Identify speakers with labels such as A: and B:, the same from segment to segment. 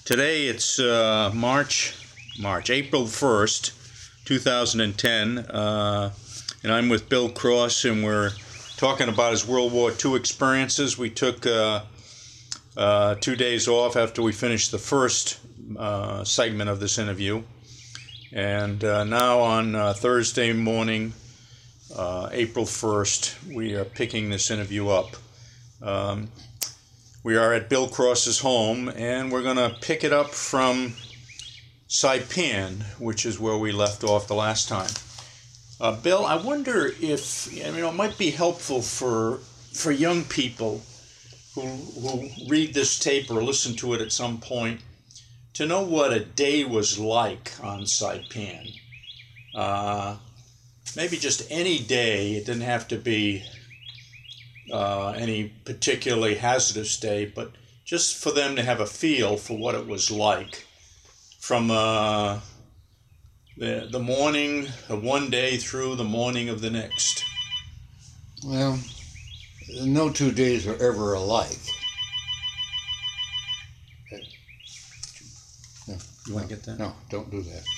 A: Today it's April 1st, 2010, and I'm with Bill Cross, and we're talking about his World War II experiences. We took 2 days off after we finished the first segment of this interview, and now on Thursday morning, April 1st, we are picking this interview up. We are at Bill Cross's home, and we're going to pick it up from Saipan, which is where we left off the last time. Bill, I wonder if, it might be helpful for young people who read this tape or listen to it at some point to know what a day was like on Saipan. Maybe just any day. It didn't have to be any particularly hazardous day, but just for them to have a feel for what it was like from the morning of one day through the morning of the next.
B: Well, no 2 days are ever alike.
A: No, you want to get that?
B: No, don't do that.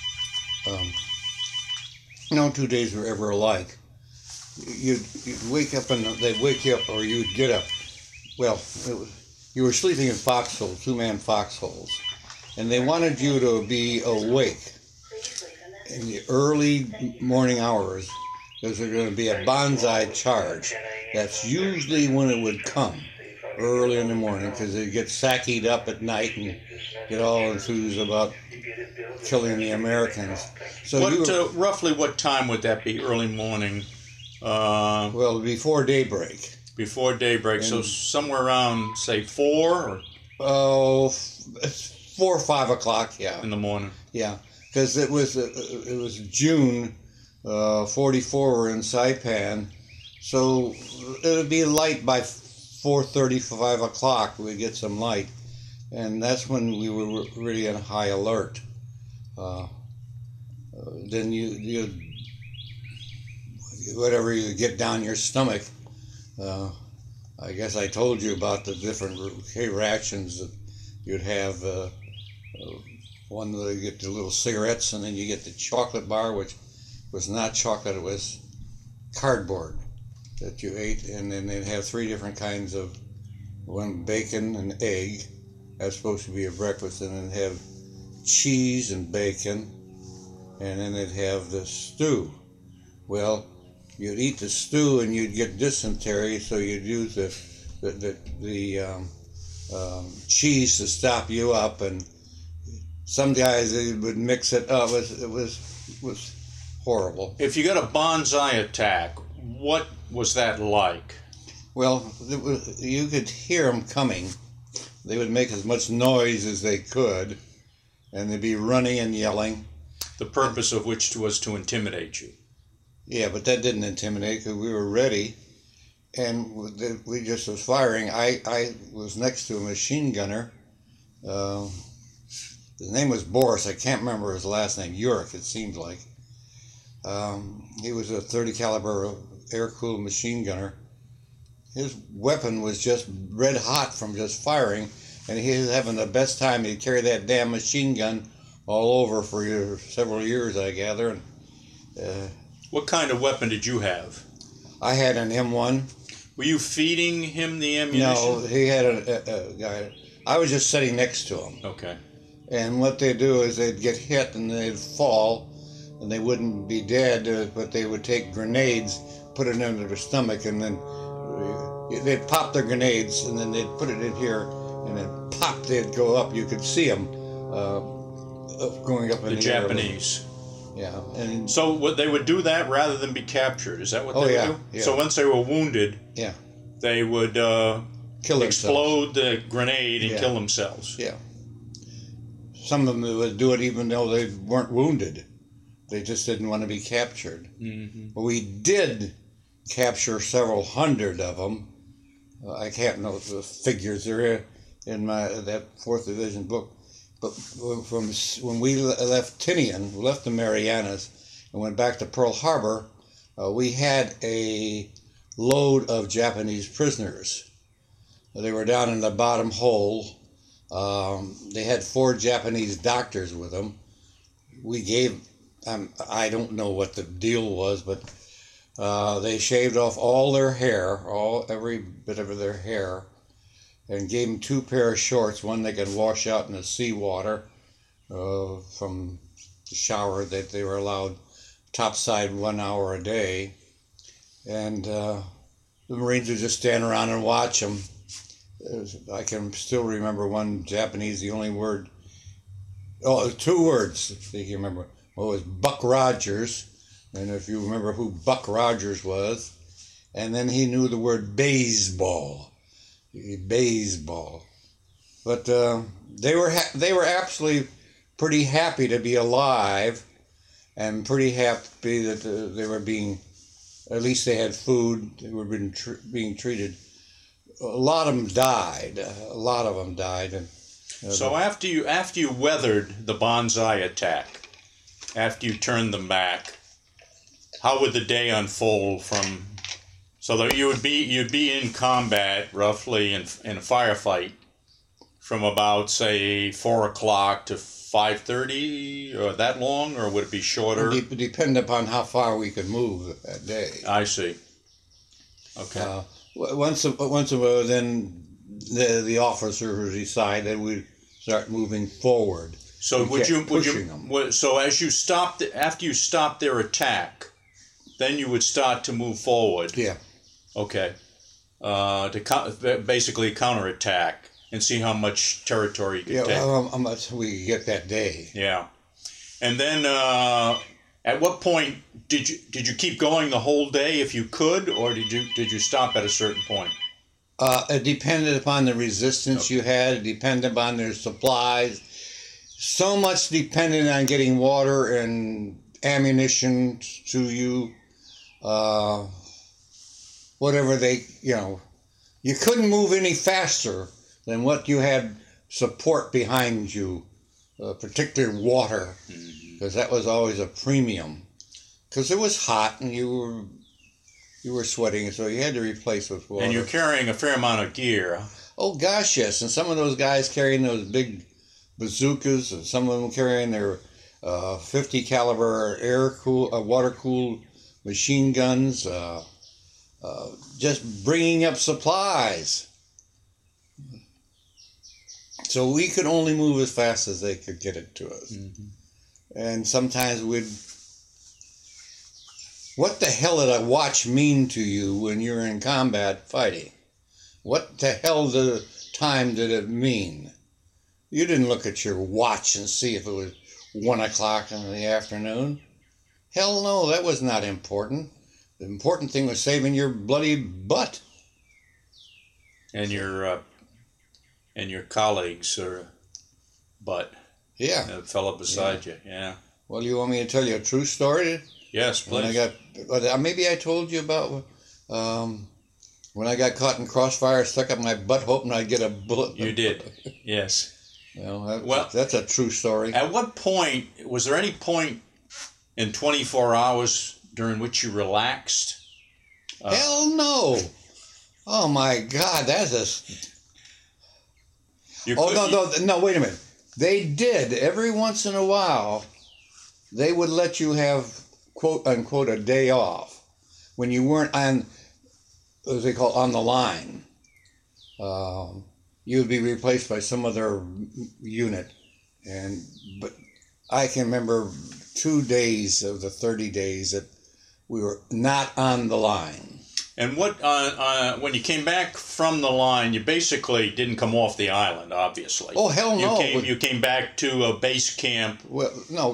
B: No 2 days are ever alike. You'd wake up and they'd wake you up, or you'd get up. Well, you were sleeping in foxholes, 2-man foxholes, and they wanted you to be awake in the early morning hours because there's going to be a banzai charge. That's usually when it would come, early in the morning, because they get sackied up at night and get all enthused about killing the Americans. So
A: roughly what time would that be, early morning?
B: Well, before daybreak.
A: Before daybreak, so somewhere around, say, 4?
B: Oh, 4 or 5 o'clock, yeah.
A: In the morning.
B: Yeah, because it was June 44, we're in Saipan, so it would be light by 4:30, 5 o'clock, we'd get some light, and that's when we were really in high alert. Then you whatever you get down your stomach, I guess I told you about the different reactions that you'd have. One that you get the little cigarettes, and then you get the chocolate bar, which was not chocolate, it was cardboard that you ate, and then they'd have 3 different kinds of, one bacon and egg, that's supposed to be a breakfast, and then have cheese and bacon, and then they'd have the stew. Well, you'd eat the stew and you'd get dysentery, so you'd use the cheese to stop you up, and some guys, they would mix it up. It was horrible.
A: If you got a banzai attack, what was that like?
B: Well, you could hear them coming. They would make as much noise as they could, and they'd be running and yelling.
A: The purpose of which was to intimidate you.
B: Yeah, but that didn't intimidate because we were ready, and we just was firing. I was next to a machine gunner. His name was Boris. I can't remember his last name. Urich, it seemed like. He was a .30 caliber air-cooled machine gunner. His weapon was just red hot from just firing, and he was having the best time. He'd carry that damn machine gun all over for several years, I gather. And,
A: what kind of weapon did you have?
B: I had an M1.
A: Were you feeding him the ammunition?
B: No, he had a guy. I was just sitting next to him.
A: Okay.
B: And what they'd do is they'd get hit and they'd fall, and they wouldn't be dead, but they would take grenades, put it under their stomach, and then they'd pop their grenades, and then they'd put it in here, and then pop, they'd go up. You could see them going up in the
A: Japanese.
B: Air. Yeah. And
A: so they would do that rather than be captured. Is that what they would do?
B: Yeah.
A: So once they were wounded, they would explode the grenade and kill themselves.
B: Yeah. Some of them would do it even though they weren't wounded. They just didn't want to be captured.
A: Mm-hmm.
B: But we did capture several hundred of them. I can't know the figures. They're in that 4th Division book. But from when we left Tinian, we left the Marianas and went back to Pearl Harbor, we had a load of Japanese prisoners. They were down in the bottom hole, They had 4 Japanese doctors with them. We gave, I don't know what the deal was, but they shaved off all their hair, every bit of their hair, and gave them 2 pair of shorts. One they could wash out in the seawater from the shower that they were allowed topside 1 hour a day, and the Marines would just stand around and watch them. I can still remember one Japanese, the only word, 2 words they can remember. One was Buck Rogers, and if you remember who Buck Rogers was, and then he knew the word baseball. Baseball. But they were absolutely pretty happy to be alive, and pretty happy that they were being, at least they had food, they were being treated. A lot of them died. And,
A: so after you weathered the Banzai attack, after you turned them back, how would the day unfold from? So that you'd be in combat roughly in a firefight from about say 4 o'clock to 5:30, or that long, or would it be shorter?
B: It depended upon how far we could move that day.
A: I see. Okay.
B: Once a while, then the officer would decide that we'd start moving forward.
A: So
B: them.
A: So as you stopped, after you stopped their attack, then you would start to move forward.
B: Yeah.
A: Okay. To basically counterattack and see how much territory you could take.
B: How much we could get that day.
A: Yeah. And then at what point did you keep going the whole day if you could, or did you stop at a certain point?
B: It depended upon the resistance you had. It depended upon their supplies. So much depended on getting water and ammunition to you. Whatever they, you couldn't move any faster than what you had support behind you, particularly water, because that was always a premium. Because it was hot and you were sweating, so you had to replace with water.
A: And you're carrying a fair amount of gear.
B: Oh gosh, yes. And some of those guys carrying those big bazookas, and some of them carrying their 50 caliber water cooled machine guns, just bringing up supplies. So we could only move as fast as they could get it to us. Mm-hmm. And sometimes what the hell did a watch mean to you when you're in combat fighting? What the hell time did it mean? You didn't look at your watch and see if it was 1 o'clock in the afternoon. Hell no, that was not important. The important thing was saving your bloody butt.
A: And your colleagues' butt.
B: Yeah.
A: The fellow beside you. Yeah.
B: Well, you want me to tell you a true story?
A: Yes, please.
B: Maybe I told you about when I got caught in crossfire, stuck up my butt, hoping I'd get a bullet.
A: You did. Yes.
B: That's a true story.
A: At what point, was there any point in 24 hours during which you relaxed?
B: Hell no. Oh my God, no, wait a minute. They did. Every once in a while, they would let you have, quote unquote, a day off when you weren't on, as they call, on the line. You would be replaced by some other unit. But I can remember 2 days of the 30 days that we were not on the line.
A: And when you came back from the line, you basically didn't come off the island, obviously.
B: Oh, hell no.
A: You came back to a base camp.
B: Well, no,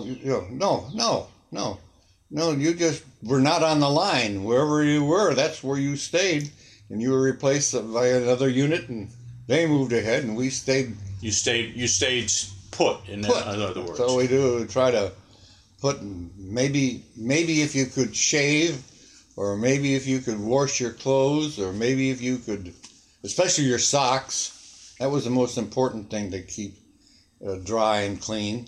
B: you just were not on the line. Wherever you were, that's where you stayed. And you were replaced by another unit, and they moved ahead, and we stayed.
A: You stayed put, in other words.
B: So we do try to put, maybe if you could shave, or maybe if you could wash your clothes, or maybe if you could, especially your socks. That was the most important thing to keep dry and clean.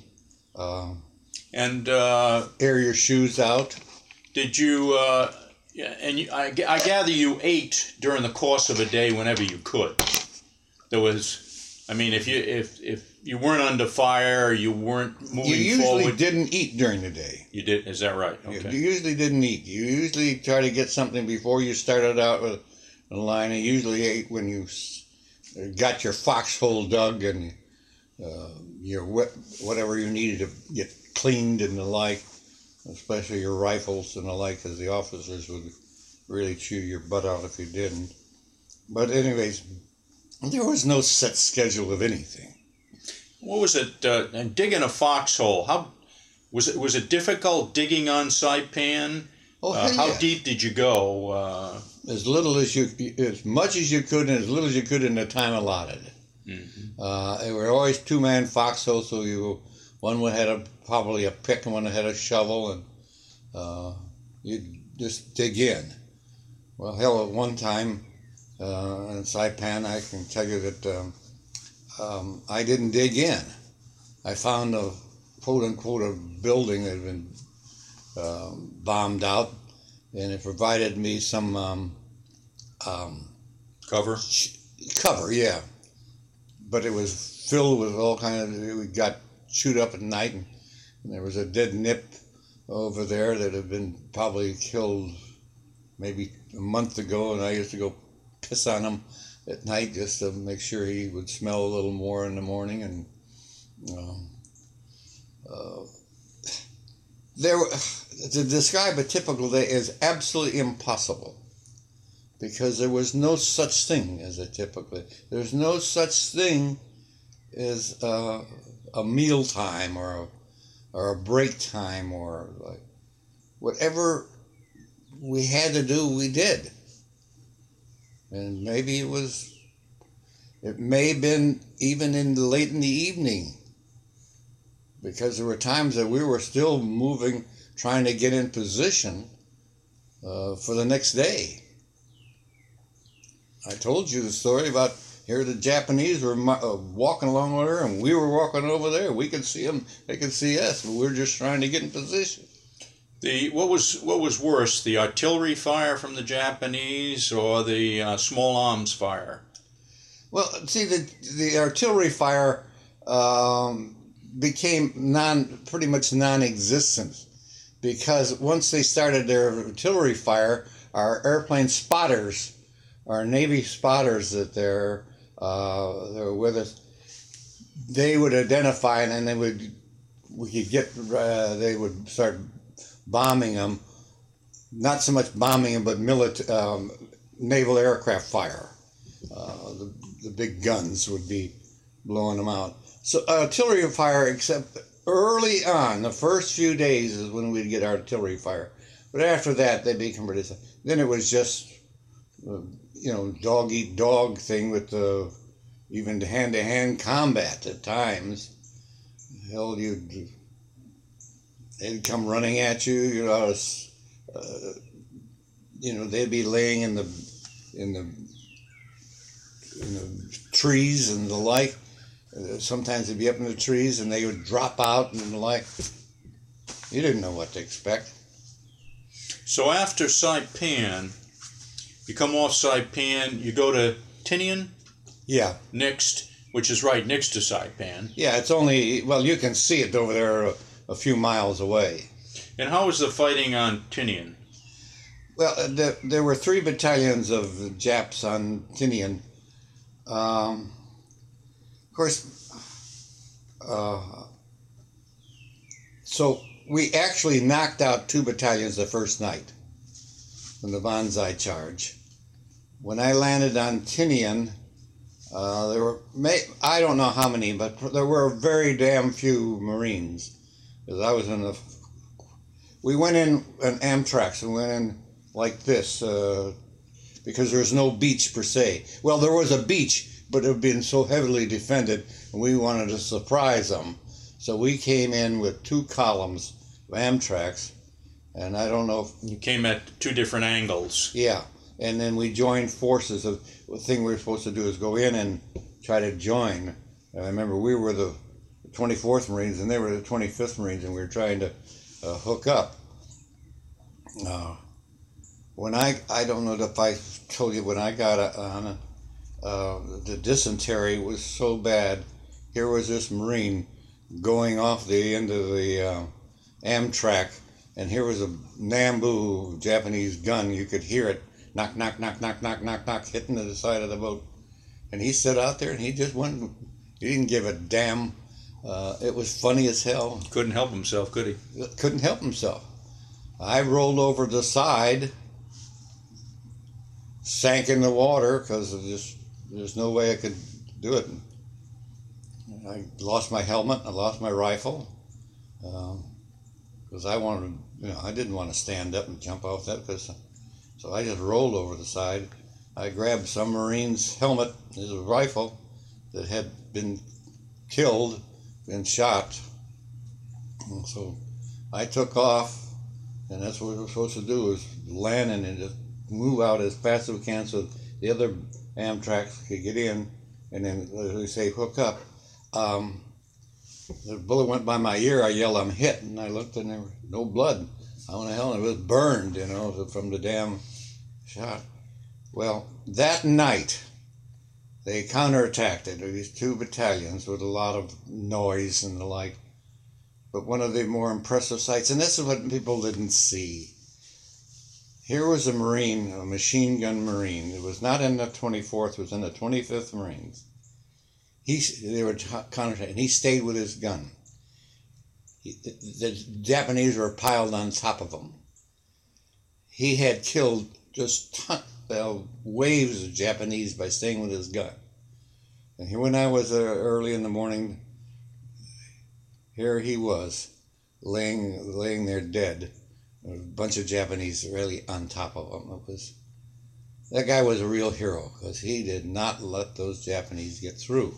B: Air your shoes out.
A: Did you? I gather you ate during the course of a day whenever you could. There was I mean, if you weren't under fire, you weren't moving
B: You usually
A: forward.
B: didn't eat during the day.
A: You did? Is that right?
B: You
A: Okay.
B: usually didn't eat. You usually try to get something before you started out with a line. You usually ate when you got your foxhole dug and your whatever you needed to get cleaned and the like, especially your rifles and the like, because the officers would really chew your butt out if you didn't. But anyways, there was no set schedule of anything.
A: What was it? And digging a foxhole. How was it? Was it difficult digging on Saipan?
B: Oh, hell
A: How
B: yeah.
A: deep did you go?
B: As little as as much as you could, and as little as you could in the time allotted. They were always two-man foxholes, so one had probably a pick and one had a shovel, and you just dig in. Well, hell, at one time in Saipan, I can tell you that I didn't dig in. I found a quote-unquote a building that had been bombed out, and it provided me some
A: Cover.
B: cover, yeah. But it was filled with all kind of. We got chewed up at night, and there was a dead nip over there that had been probably killed maybe a month ago, and I used to go piss on him at night just to make sure he would smell a little more in the morning, and to describe a typical day is absolutely impossible, because there was no such thing as a typical day. There's no such thing as a meal time or a break time, or like whatever we had to do, we did. And maybe it may have been even late in the evening, because there were times that we were still moving, trying to get in position for the next day. I told you the story about here the Japanese were walking along over there, and we were walking over there. We could see them, they could see us, but we were just trying to get in position.
A: What was worse, the artillery fire from the Japanese or the small arms fire?
B: Well, see, the artillery fire became pretty much non-existent, because once they started their artillery fire, our airplane spotters, our Navy spotters that they're with us, they would identify, and then they would start bombing them. Not so much bombing them, but naval aircraft fire. The big guns would be blowing them out. So artillery fire, except early on, the first few days is when we'd get artillery fire. But after that, they become pretty. Then it was just, dog eat dog thing with even hand-to-hand combat at times. Hell, they'd come running at you. They'd be laying in the trees and the like. Sometimes they'd be up in the trees and they would drop out and the like. You didn't know what to expect.
A: So after Saipan, you come off Saipan, you go to Tinian?
B: Yeah.
A: Next, which is right next to Saipan.
B: Yeah, it's only, well, you can see it over there a few miles away.
A: And how was the fighting on Tinian?
B: Well, there were 3 battalions of Japs on Tinian. Of course, so we actually knocked out 2 battalions the first night from the Banzai charge. When I landed on Tinian, there were, I don't know how many, but there were very damn few Marines. Because I was we went in an Amtrak, we went in like this, because there was no beach per se. Well, there was a beach, but it had been so heavily defended, and we wanted to surprise them. So we came in with 2 columns of Amtraks, and I don't know if...
A: You came at 2 different angles.
B: Yeah, and then we joined forces. The thing we were supposed to do is go in and try to join. And I remember we were the 24th Marines, and they were the 25th Marines, and we were trying to hook up. When I don't know if I told you, when I got on the dysentery was so bad. Here was this Marine going off the end of the Amtrak, and here was a Nambu Japanese gun. You could hear it knock, knock, knock, knock, knock, knock, knock, hitting the side of the boat. And he stood out there and he just went, he didn't give a damn. It was funny as hell.
A: Couldn't help himself, could he?
B: Couldn't help himself. I rolled over the side, sank in the water because there's no way I could do it. I lost my helmet, I lost my rifle, because I didn't want to stand up and jump off that, so I just rolled over the side. I grabbed some Marine's helmet, his rifle, that had been killed and shot. And so I took off, and that's what we're supposed to do, is land and just move out as fast as we can so the other Amtraks could get in, and then, as we say, hook up. The bullet went by my ear. I yelled, "I'm hit," and I looked, and there was no blood. How in the hell? It was burned, from the damn shot. Well, that night, they counterattacked it. These two battalions with a lot of noise and the like. But one of the more impressive sights, and this is what people didn't see. Here was a Marine, a machine gun Marine. It was not in the 24th, it was in the 25th Marines. They were counterattacking, and he stayed with his gun. The Japanese were piled on top of him. He had killed just waves of Japanese by staying with his gun. And when I was there early in the morning, here he was, laying there dead. A bunch of Japanese really on top of him. That guy was a real hero because he did not let those Japanese get through.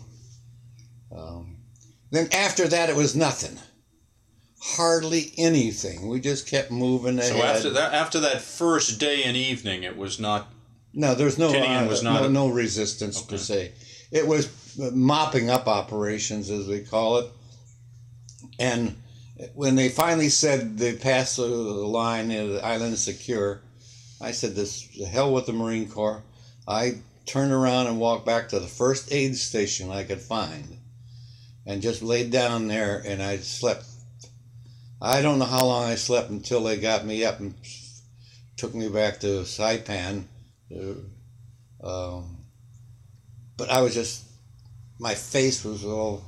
B: Then after that, it was nothing. Hardly anything. We just kept moving ahead.
A: So after that first day and evening, it was not.
B: No, there's no
A: Tinian was not
B: no resistance per se. It was mopping up operations, as we call it. And when they finally said they passed the line, the island is secure, I said, "This the hell with the Marine Corps." I turned around and walked back to the first aid station I could find, and just laid down there, and I slept. I don't know how long I slept until they got me up and took me back to Saipan. But I was just, my face was all,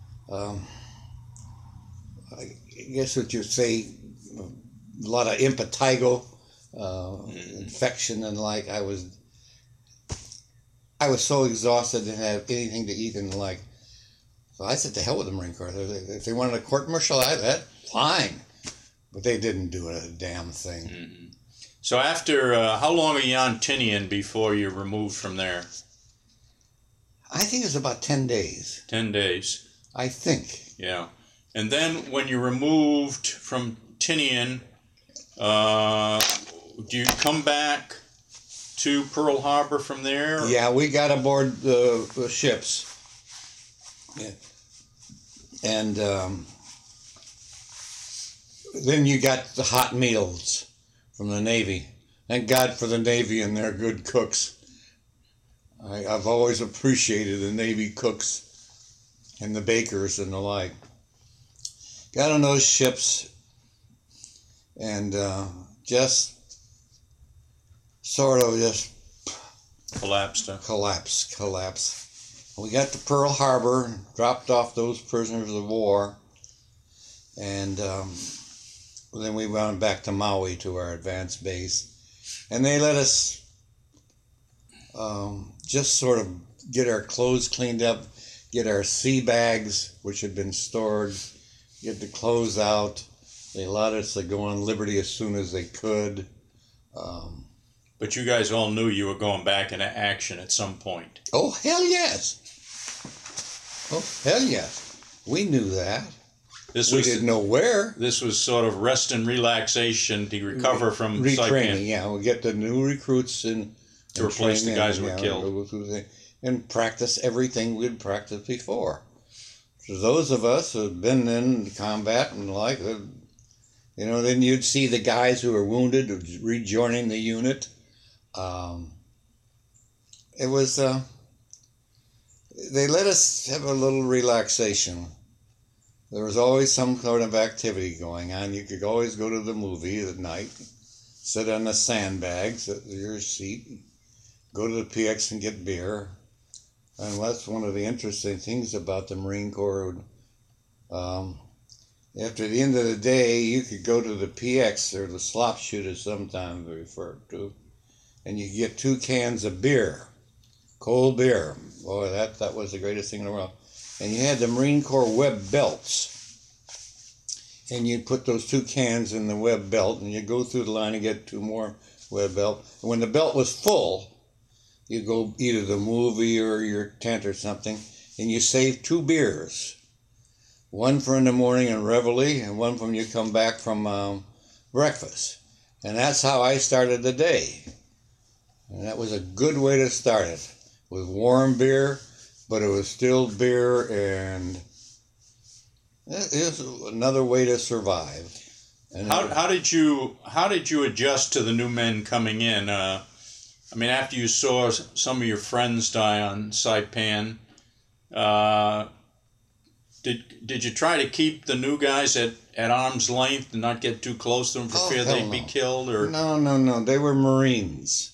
B: I guess what you'd say, a lot of impetigo, infection and like. I was so exhausted, didn't have anything to eat and the like. So I said, to hell with the Marine Corps. If they wanted a court-martial, that fine. But they didn't do a damn thing.
A: Mm-hmm. So after, how long were you on Tinian before you removed from there?
B: I think it was about 10 days.
A: 10 days.
B: I think.
A: Yeah. And then when you removed from Tinian, do you come back to Pearl Harbor from there?
B: Yeah, we got aboard the ships. Yeah. And then you got the hot meals from the Navy. Thank God for the Navy and their good cooks. I've always appreciated the Navy cooks and the bakers and the like. Got on those ships and just sort of just collapse. We got to Pearl Harbor, dropped off those prisoners of war, and then we went back to Maui to our advanced base, and they let us just sort of get our clothes cleaned up, get our sea bags, which had been stored, get the clothes out. They allowed us to go on liberty as soon as they could.
A: But you guys all knew you were going back into action at some point.
B: Oh, hell yes. Oh, hell yes. We knew that. We didn't know where.
A: This was sort of rest and relaxation to recover from
B: retraining.
A: Saipan.
B: Yeah, we get the new recruits and
A: to replace the guys who were killed.
B: And practice everything we'd practiced before. So those of us who had been in combat and like, then you'd see the guys who were wounded rejoining the unit. It was they let us have a little relaxation. There was always some sort of activity going on. You could always go to the movie at night, sit on the sandbags at your seat, go to the PX and get beer. And that's one of the interesting things about the Marine Corps. After the end of the day, you could go to the PX, or the slop shoot as sometimes referred to, and you get 2 cans of beer, cold beer. Boy, that was the greatest thing in the world. And you had the Marine Corps web belts. And you'd put those 2 cans in the web belt, and you'd go through the line and get 2 more web belt. And when the belt was full, you'd go either the movie or your tent or something, and you saved 2 beers. One for in the morning and reveille, and one from you come back from breakfast. And that's how I started the day. And that was a good way to start it, with warm beer, but it was still beer, and it is another way to survive. And
A: how did you adjust to the new men coming in? I mean, after you saw some of your friends die on Saipan, did you try to keep the new guys at arm's length and not get too close to them for fear they'd be killed? Or
B: No. They were Marines.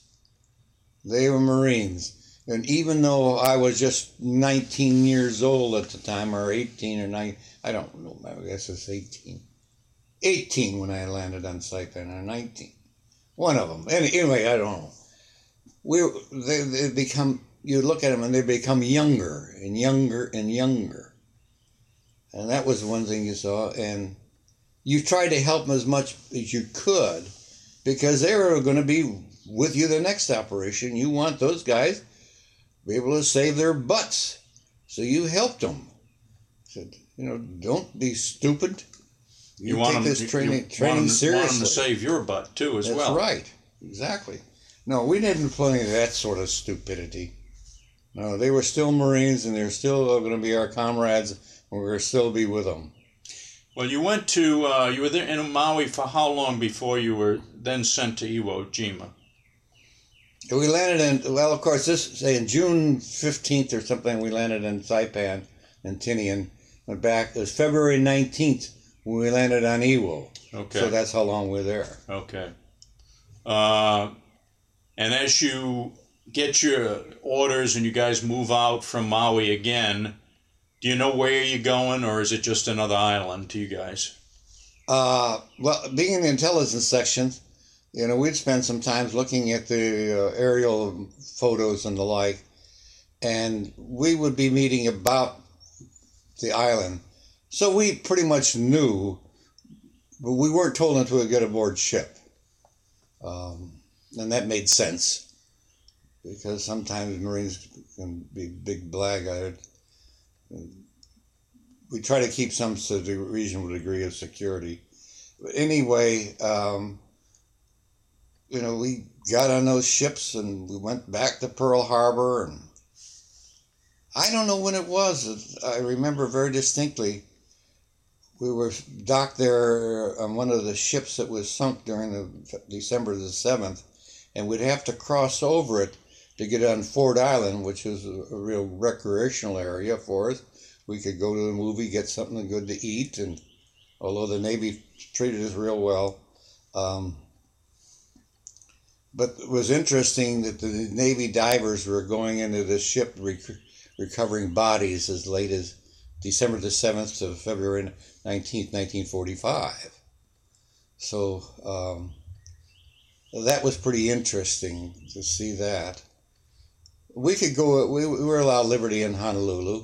B: And even though I was just 19 years old at the time, or 18 or 19, I don't know, I guess it's 18. 18 when I landed on Saipan, or 19. One of them. Anyway, I don't know. They become, you look at them and they become younger and younger and younger. And that was one thing you saw. And you tried to help them as much as you could, because they were going to be with you the next operation. You want those guys to be able to save their butts. So you helped them. Said, don't be stupid. You take this training seriously.
A: Want them to save your butt too, as well.
B: That's right. Exactly. No, we didn't play that sort of stupidity. No, they were still Marines, and they're still going to be our comrades, and we're going to still be with them.
A: Well, you went to, you were there in Maui for how long before you were then sent to Iwo Jima?
B: We landed of course, in June 15th or something, we landed in Saipan and Tinian. Went back, it was February 19th when we landed on Iwo.
A: Okay.
B: So that's how long we're there.
A: Okay. And as you get your orders and you guys move out from Maui again, do you know where you're going, or is it just another island to you guys?
B: Well, being in the intelligence section, we'd spend some time looking at the aerial photos and the like, and we would be meeting about the island. So we pretty much knew, but we weren't told until we got aboard ship. And that made sense, because sometimes Marines can be big blackguard. We try to keep some reasonable degree of security. But anyway, we got on those ships and we went back to Pearl Harbor, and I don't know when it was. I remember very distinctly. We were docked there on one of the ships that was sunk during December the 7th, and we'd have to cross over it to get on Ford Island, which is a real recreational area for us. We could go to the movie, get something good to eat, and although the Navy treated us real well. But it was interesting that the Navy divers were going into the ship recovering bodies as late as December the 7th to February 19th, 1945. So that was pretty interesting to see that. We could go, we were allowed liberty in Honolulu.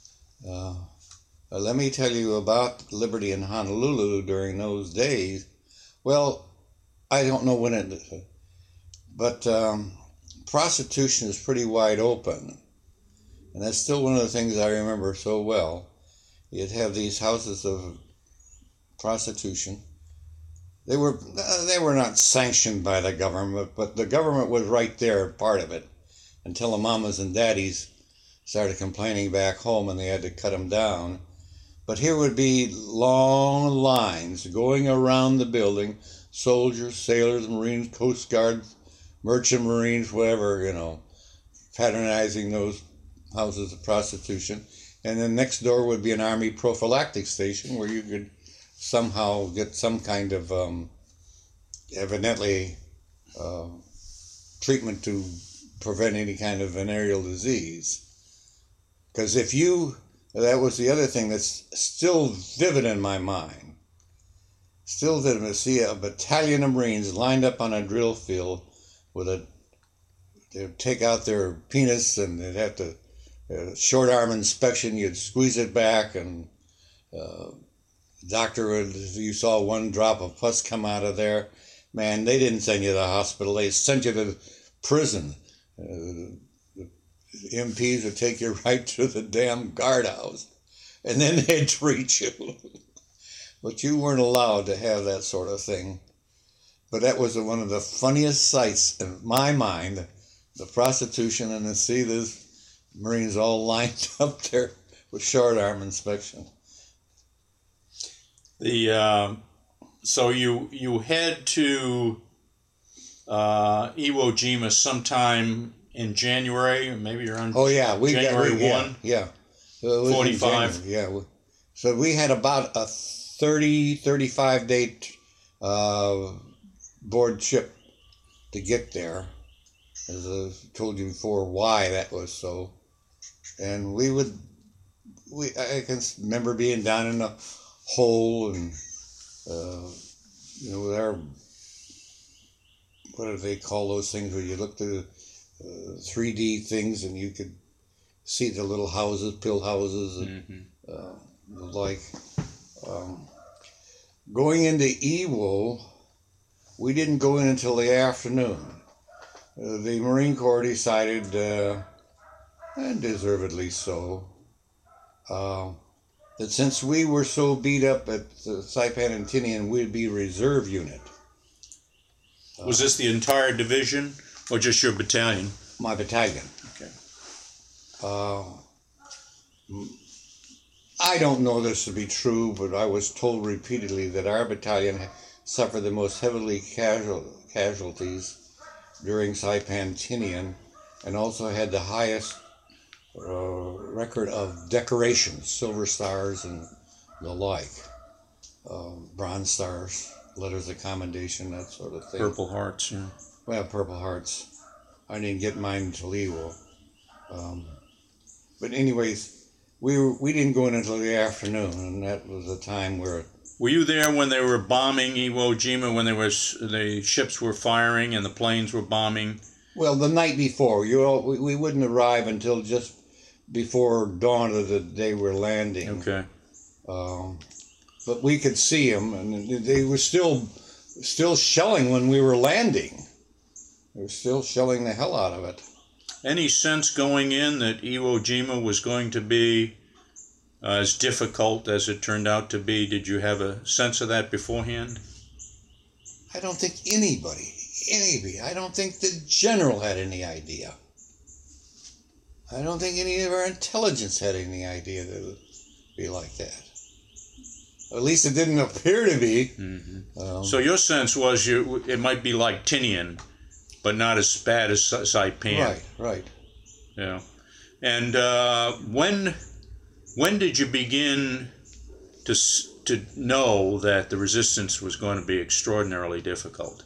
B: Let me tell you about liberty in Honolulu during those days. Well, I don't know when it, but prostitution is pretty wide open. And that's still one of the things I remember so well. You'd have these houses of prostitution. They were not sanctioned by the government, but the government was right there, part of it, until the mamas and daddies started complaining back home and they had to cut them down. But here would be long lines going around the building, soldiers, sailors, Marines, Coast Guard, merchant Marines, whatever, patronizing those houses of prostitution. And then next door would be an Army prophylactic station where you could somehow get some kind of evidently treatment to prevent any kind of venereal disease. Because that was the other thing that's still vivid in my mind. Still vivid to see a battalion of Marines lined up on a drill field they'd take out their penis and they'd have to, short arm inspection, you'd squeeze it back and doctor would, you saw one drop of pus come out of there, man, they didn't send you to the hospital, they sent you to prison. The MPs would take you right to the damn guardhouse and then they'd treat you. But you weren't allowed to have that sort of thing. But that was one of the funniest sights in my mind, the prostitution, and to see these Marines all lined up there with short arm inspection.
A: So you head to Iwo Jima sometime in January, maybe around January 1?
B: Yeah.
A: 45.
B: Yeah. So we had about a 35 day board ship to get there. As I told you before, why that was so. And I can remember being down in the hole and, with our, what do they call those things where you look through 3D things and you could see the little houses, pill houses and the like. Going into Iwo, we didn't go in until the afternoon. The Marine Corps decided, and deservedly so, that since we were so beat up at Saipan and Tinian, we'd be reserve unit.
A: Was this the entire division or just your battalion?
B: My battalion.
A: Okay.
B: I don't know this to be true, but I was told repeatedly that our battalion suffered the most heavily casualties during Saipan Tinian and also had the highest record of decorations, silver stars and the like, bronze stars, letters of commendation, that sort of thing.
A: Purple Hearts, yeah.
B: Well, Purple Hearts. I didn't get mine until Iwo. But anyways, we didn't go in until the afternoon, and that was a time where...
A: Were you there when they were bombing Iwo Jima, when the ships were firing and the planes were bombing?
B: Well, the night before. We wouldn't arrive until just before dawn of the day we're landing.
A: Okay.
B: But we could see them, and they were still shelling when we were landing. They were still shelling the hell out of it.
A: Any sense going in that Iwo Jima was going to be as difficult as it turned out to be? Did you have a sense of that beforehand?
B: I don't think anybody, I don't think the general had any idea. I don't think any of our intelligence had any idea that it would be like that. At least it didn't appear to be.
A: Mm-hmm. So your sense was it might be like Tinian, but not as bad as Saipan.
B: Right.
A: Yeah. And when did you begin to know that the resistance was going to be extraordinarily difficult?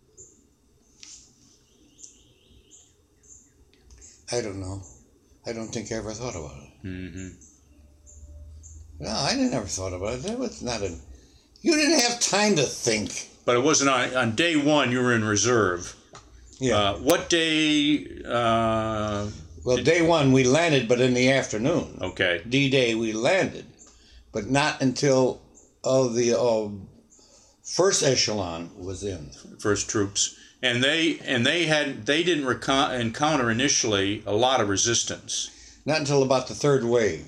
B: I don't know. I don't think I ever thought about it.
A: Mm-hmm.
B: No, I never thought about it. That was not a... You didn't have time to think.
A: But it wasn't on day one. You were in reserve.
B: Yeah.
A: What day?
B: Well, day one we landed, but in the afternoon.
A: Okay.
B: D-Day we landed, but not until the first echelon was in.
A: First troops, and they didn't encounter initially a lot of resistance.
B: Not until about the third wave.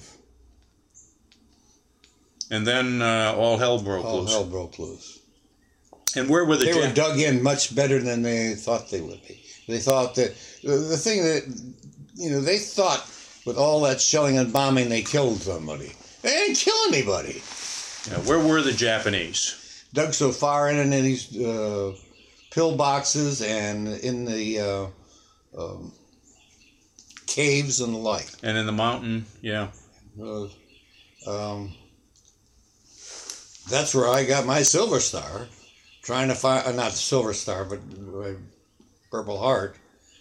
A: And then all hell broke loose.
B: All hell broke loose.
A: And where were
B: they were dug in much better than they thought they would be. They thought that the thing that they thought with all that shelling and bombing they killed somebody. They didn't kill anybody.
A: Yeah, where were the Japanese?
B: Dug so far in these pill boxes and in the caves and the like.
A: And in the mountain, yeah.
B: Uh, um, that's where I got my Silver Star, trying to find, not Silver Star, but Purple Heart.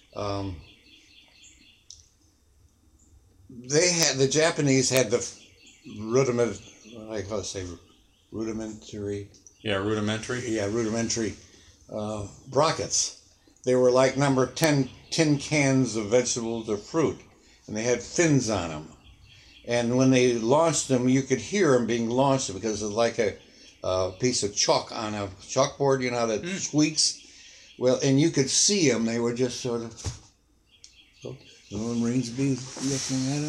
B: The Japanese had the rudimentary.
A: Yeah, rudimentary.
B: Yeah, rudimentary rockets. They were like number 10 tin cans of vegetables or fruit, and they had fins on them. And when they launched them, you could hear them being launched because it's like a piece of chalk on a chalkboard, you know, that squeaks. Well, and you could see them. They were just sort of, so the Marines be looking at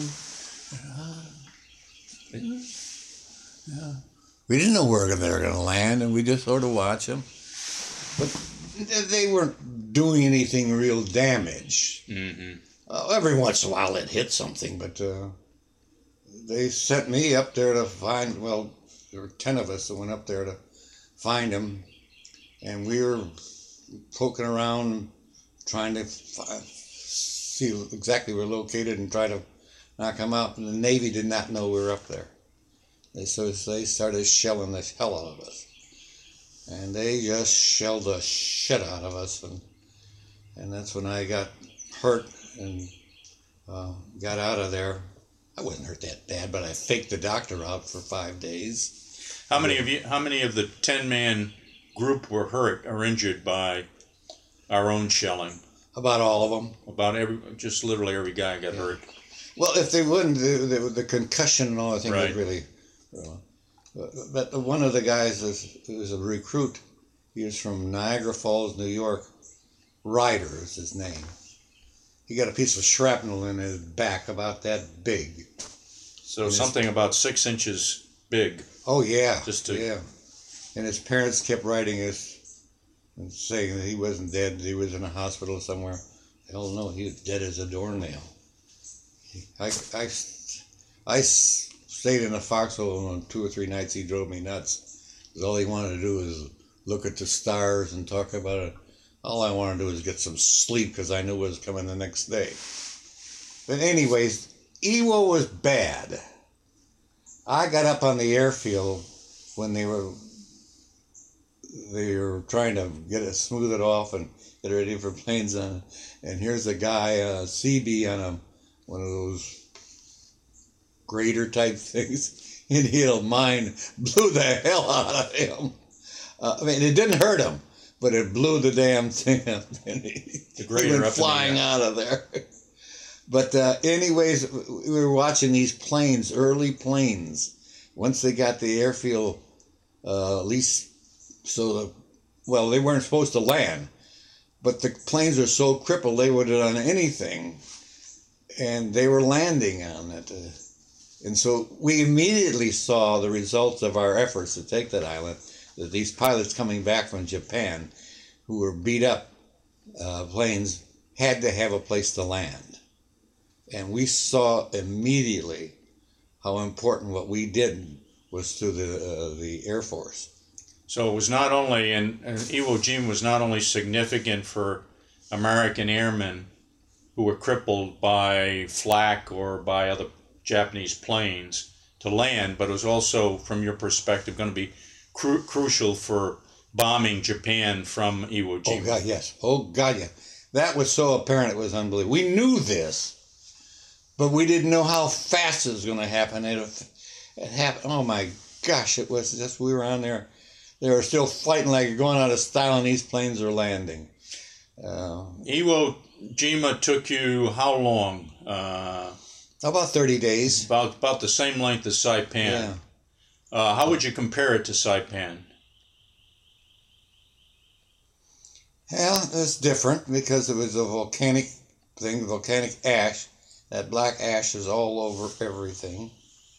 B: them. Yeah. We didn't know where they were going to land, and we just sort of watch them. But they weren't doing anything real damage.
A: Mm-hmm.
B: Every once in a while it hit something, but they sent me up there to find, well, there were 10 of us that went up there to find them, and we were poking around trying to see exactly where we're located and try to knock them out, and the Navy did not know we were up there. They started shelling the hell out of us. And they just shelled the shit out of us. And that's when I got hurt and got out of there. I wasn't hurt that bad, but I faked the doctor out for 5 days.
A: How many of the 10-man group were hurt or injured by our own shelling?
B: About all of them.
A: Just literally every guy got hurt.
B: Well, if they wouldn't, the concussion and all that thing
A: right.
B: would really... But one of the guys was a recruit. He was from Niagara Falls, New York. Ryder is his name. He got a piece of shrapnel in his back about that big.
A: So something about 6 inches big.
B: Oh, yeah.
A: Yeah.
B: And his parents kept writing us and saying that he wasn't dead, that he was in a hospital somewhere. Hell no, he was dead as a doornail. I stayed in a foxhole, and on 2 or 3 nights he drove me nuts. Because all he wanted to do was look at the stars and talk about it. All I wanted to do was get some sleep because I knew it was coming the next day. But anyways, Iwo was bad. I got up on the airfield when they were trying to smooth it off and get ready for planes on it. And here's a guy, CB on one of those grader type things, and mine blew the hell out of him. I mean, it didn't hurt him, but it blew the damn thing up. And he went flying out of there. But anyways, we were watching these planes, early planes. Once they got the airfield, at least they weren't supposed to land, but the planes are so crippled they would have done anything, and they were landing on it. And so we immediately saw the results of our efforts to take that island, that these pilots coming back from Japan who were beat up planes had to have a place to land. And we saw immediately how important what we did was to the Air Force.
A: So it was not only, and Iwo Jima was not only significant for American airmen who were crippled by flak or by other Japanese planes to land, but it was also, from your perspective, going to be crucial for bombing Japan from Iwo Jima.
B: Oh, God, yes. Oh, God, yeah. That was so apparent, it was unbelievable. We knew this, but we didn't know how fast it was going to happen. It happened, oh, my gosh, it was just, we were on there. They were still fighting like going out of style, and these planes are landing.
A: Iwo Jima took you how long?
B: About 30 days.
A: About the same length as Saipan.
B: Yeah.
A: How would you compare it to Saipan?
B: Well, it's different because it was a volcanic thing, volcanic ash. That black ash is all over everything.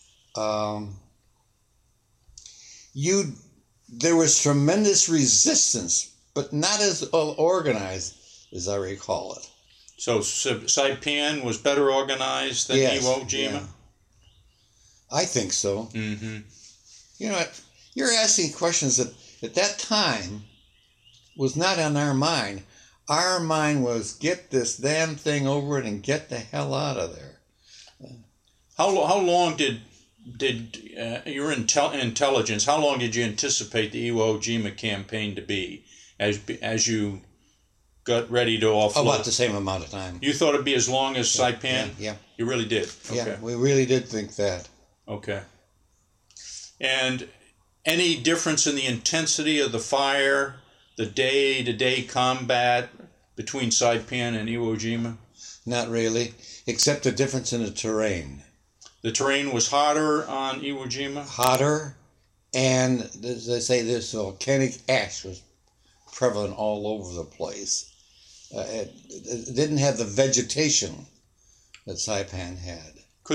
B: There was tremendous resistance, but not as organized as I recall it.
A: So Saipan was better organized than Iwo Jima?
B: Yeah. I think so.
A: Mm-hmm.
B: You know, you're asking questions that at that time was not on our mind. Our mind was get this damn thing over it and get the hell out of there.
A: How long did your intelligence? How long did you anticipate the Iwo Jima campaign to be as you got ready to offload?
B: About the same amount of time.
A: You thought it'd be as long as Saipan?
B: Yeah.
A: You really did. Okay.
B: Yeah, we really did think that.
A: Okay. And any difference in the intensity of the fire, the day-to-day combat between Saipan and Iwo Jima?
B: Not really, except the difference in the terrain.
A: The terrain was hotter on Iwo Jima?
B: Hotter, and as they say, this volcanic ash was prevalent all over the place. It didn't have the vegetation that Saipan had.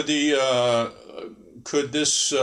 A: Could this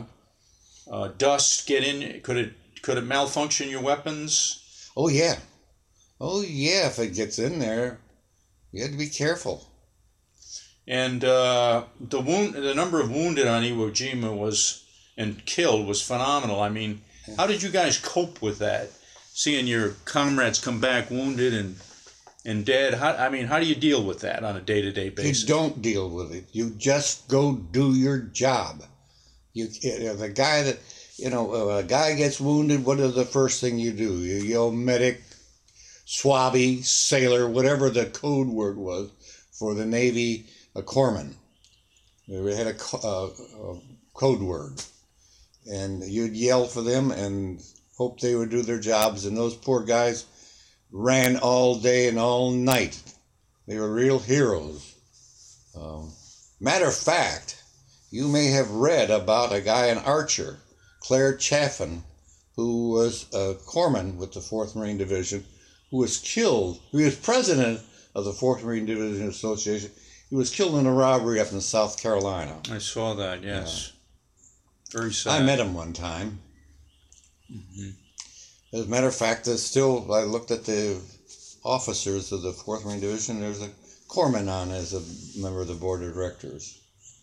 A: dust get in? Could it malfunction your weapons?
B: Oh yeah, if it gets in there, you had to be careful.
A: And the number of wounded on Iwo Jima and killed was phenomenal. I mean, how did you guys cope with that? Seeing your comrades come back wounded and dead. How do you deal with that on a day-to-day basis?
B: You don't deal with it. You just go do your job. A guy gets wounded. What is the first thing you do? You yell medic, swabby, sailor, whatever the code word was for the Navy, a corpsman. They had a code word, and you'd yell for them and hope they would do their jobs. And those poor guys ran all day and all night. They were real heroes. Matter of fact, you may have read about a guy, an archer, Claire Chaffin, who was a corpsman with the 4th Marine Division, who was killed. He was president of the 4th Marine Division Association. He was killed in a robbery up in South Carolina.
A: I saw that, yes. Yeah. Very sad.
B: I met him one time. Mm-hmm. As a matter of fact, I looked at the officers of the 4th Marine Division. There's a corpsman on as a member of the board of directors.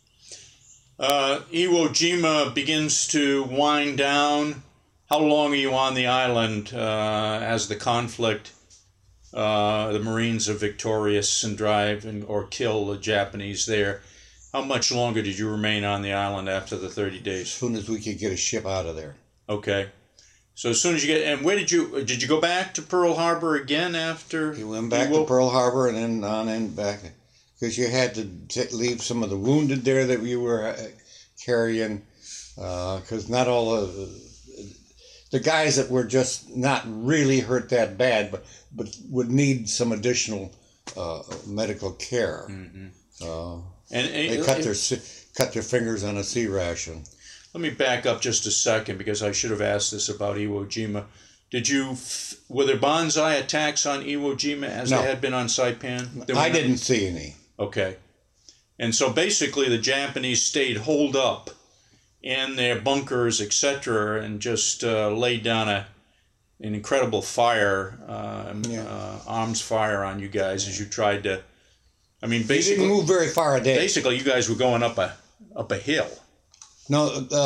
A: Iwo Jima begins to wind down. How long are you on the island as the conflict, the Marines are victorious and drive or kill the Japanese there? How much longer did you remain on the island after the 30 days?
B: As soon as we could get a ship out of there.
A: Okay. So as soon as you and where did you go back to Pearl Harbor again after?
B: You went back to Pearl Harbor and then on and back, because you had to leave some of the wounded there that you were carrying, because not all of the guys that were just not really hurt that bad, but would need some additional medical care. Mm-hmm. They cut their fingers on a sea ration.
A: Let me back up just a second, because I should have asked this about Iwo Jima. Were there banzai attacks on Iwo Jima as there had been on Saipan?
B: I didn't see any.
A: Okay. And so basically the Japanese stayed holed up in their bunkers, etc., and just laid down an incredible fire, arms fire on you guys as you tried to... I mean, basically...
B: You didn't move very far a day.
A: Basically, you guys were going up a hill.
B: No,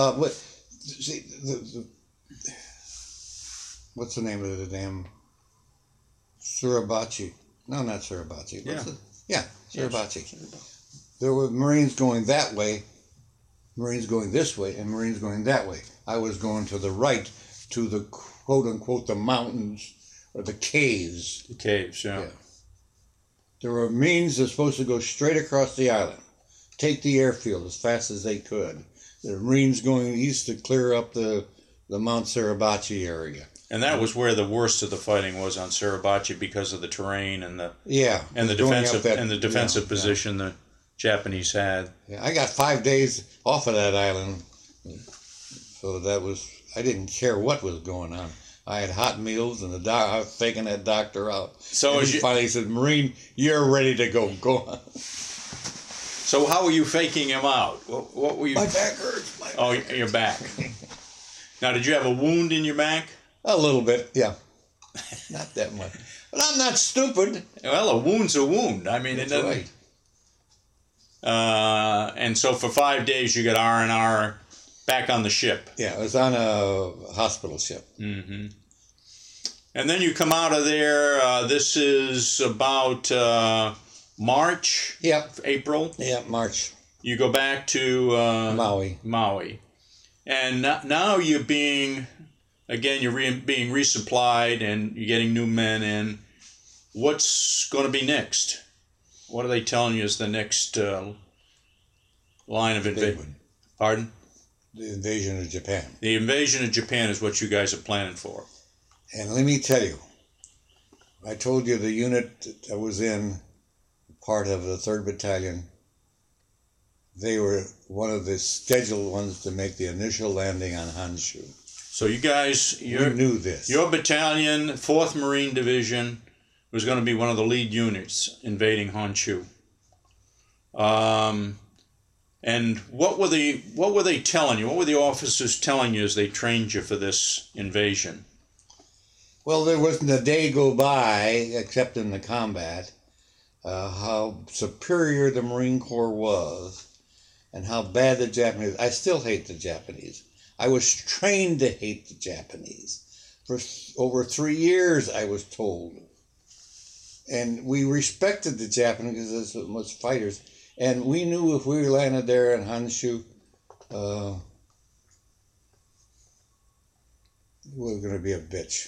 B: what's the name of the damn... Suribachi. No, not Suribachi. Suribachi. Yes. There were Marines going that way, Marines going this way, and Marines going that way. I was going to the right, to the quote-unquote the mountains, or the caves.
A: The caves, yeah.
B: There were Marines that were supposed to go straight across the island, take the airfield as fast as they could. There were Marines going east to clear up the Mount Suribachi area.
A: And that was where the worst of the fighting was, on Suribachi, because of the terrain and the defensive position the Japanese had.
B: Yeah, I got 5 days off of that island, so I didn't care what was going on. I had hot meals, and I was faking that doctor out. So he finally said, "Marine, you're ready to go. Go on."
A: So how were you faking him out? What were you?
B: My back hurts.
A: Your back. Now, did you have a wound in your back?
B: A little bit, yeah. Not that much. But I'm not stupid.
A: Well, a wound's a wound. I mean,
B: that's right.
A: And so for 5 days, you got R&R back on the ship.
B: Yeah, it was on a hospital ship.
A: Mm-hmm. And then you come out of there. This is about March,
B: Yep.
A: April.
B: Yeah, March.
A: You go back to
B: Maui.
A: And now you're being, again, being resupplied and you're getting new men in. What's going to be next? What are they telling you is the next line of invasion? Pardon?
B: The invasion of Japan.
A: The invasion of Japan is what you guys are planning for.
B: And let me tell you, I told you the unit that I was in, part of the 3rd Battalion, they were one of the scheduled ones to make the initial landing on Honshu.
A: So you guys,
B: We knew this.
A: Your battalion, 4th Marine Division, was going to be one of the lead units invading Honshu. And what were they telling you? What were the officers telling you as they trained you for this invasion?
B: Well, there wasn't a day go by, except in the combat, how superior the Marine Corps was and how bad the Japanese. I still hate the Japanese. I was trained to hate the Japanese. For over 3 years, I was told. And we respected the Japanese because they were fighters. And we knew if we landed there in Honshu, we were going to be a bitch.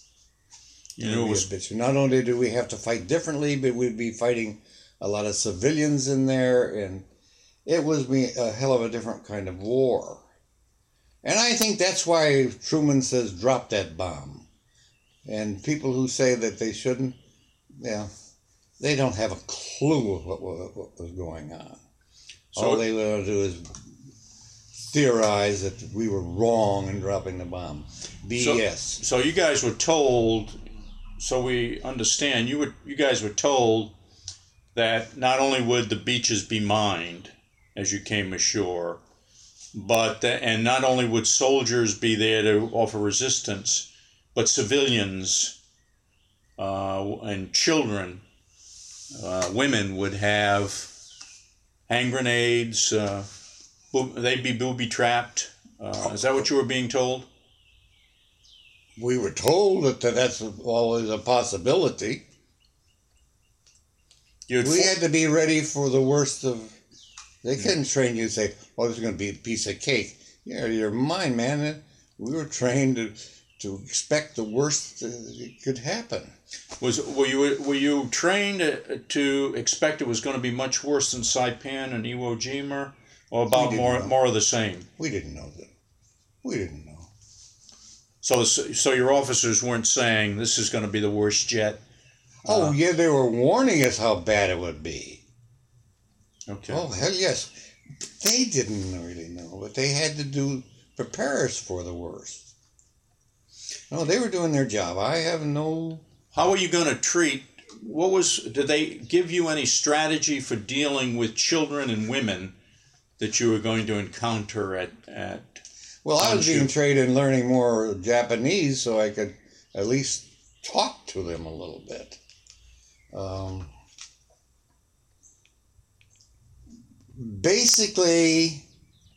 B: Not only do we have to fight differently, but we'd be fighting a lot of civilians in there, and it was a hell of a different kind of war. And I think that's why Truman says, drop that bomb. And people who say that they shouldn't, yeah, they don't have a clue of what was going on. So all they want to do is theorize that we were wrong in dropping the bomb. BS.
A: So you guys were told, so we understand, you guys were told that not only would the beaches be mined as you came ashore, and not only would soldiers be there to offer resistance, but civilians and children, women would have hand grenades, they'd be booby trapped. Is that what you were being told?
B: We were told that that's always a possibility. We had to be ready for the worst of. They couldn't train you and say, "Oh, this is going to be a piece of cake." Yeah, your mind, man. We were trained to expect the worst that could happen.
A: Were you trained to expect it was going to be much worse than Saipan and Iwo Jima, or about more of the same?
B: We didn't know that. We didn't know.
A: So your officers weren't saying this is going to be the worst jet.
B: Oh yeah, they were warning us how bad it would be.
A: Okay.
B: Oh hell yes, they didn't really know, but they had to prepare us for the worst. No, they were doing their job. I have no.
A: How are you going to treat? Did they give you any strategy for dealing with children and women that you were going to encounter at?
B: Well, I was being trained in learning more Japanese, so I could at least talk to them a little bit. Basically,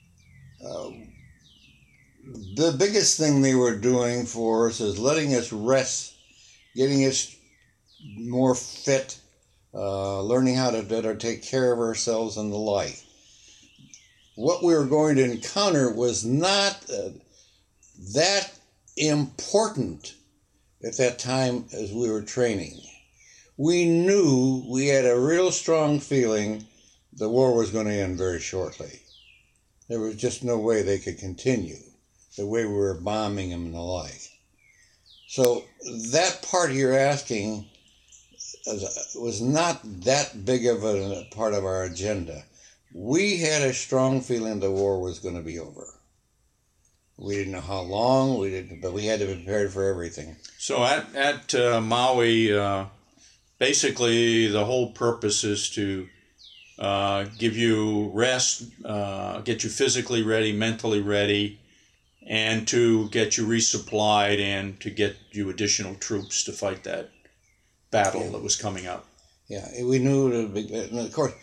B: the biggest thing they were doing for us is letting us rest, getting us more fit, learning how to better take care of ourselves and the like. What we were going to encounter was not that important at that time as we were training. We knew, we had a real strong feeling the war was going to end very shortly. There was just no way they could continue the way we were bombing them and the like. So that part you're asking was not that big of a part of our agenda. We had a strong feeling the war was going to be over. We didn't know how long, but we had to be prepared for everything.
A: So at Maui, basically the whole purpose is to give you rest, get you physically ready, mentally ready, and to get you resupplied and to get you additional troops to fight that battle that was coming up.
B: Yeah, we knew it would be, and of course,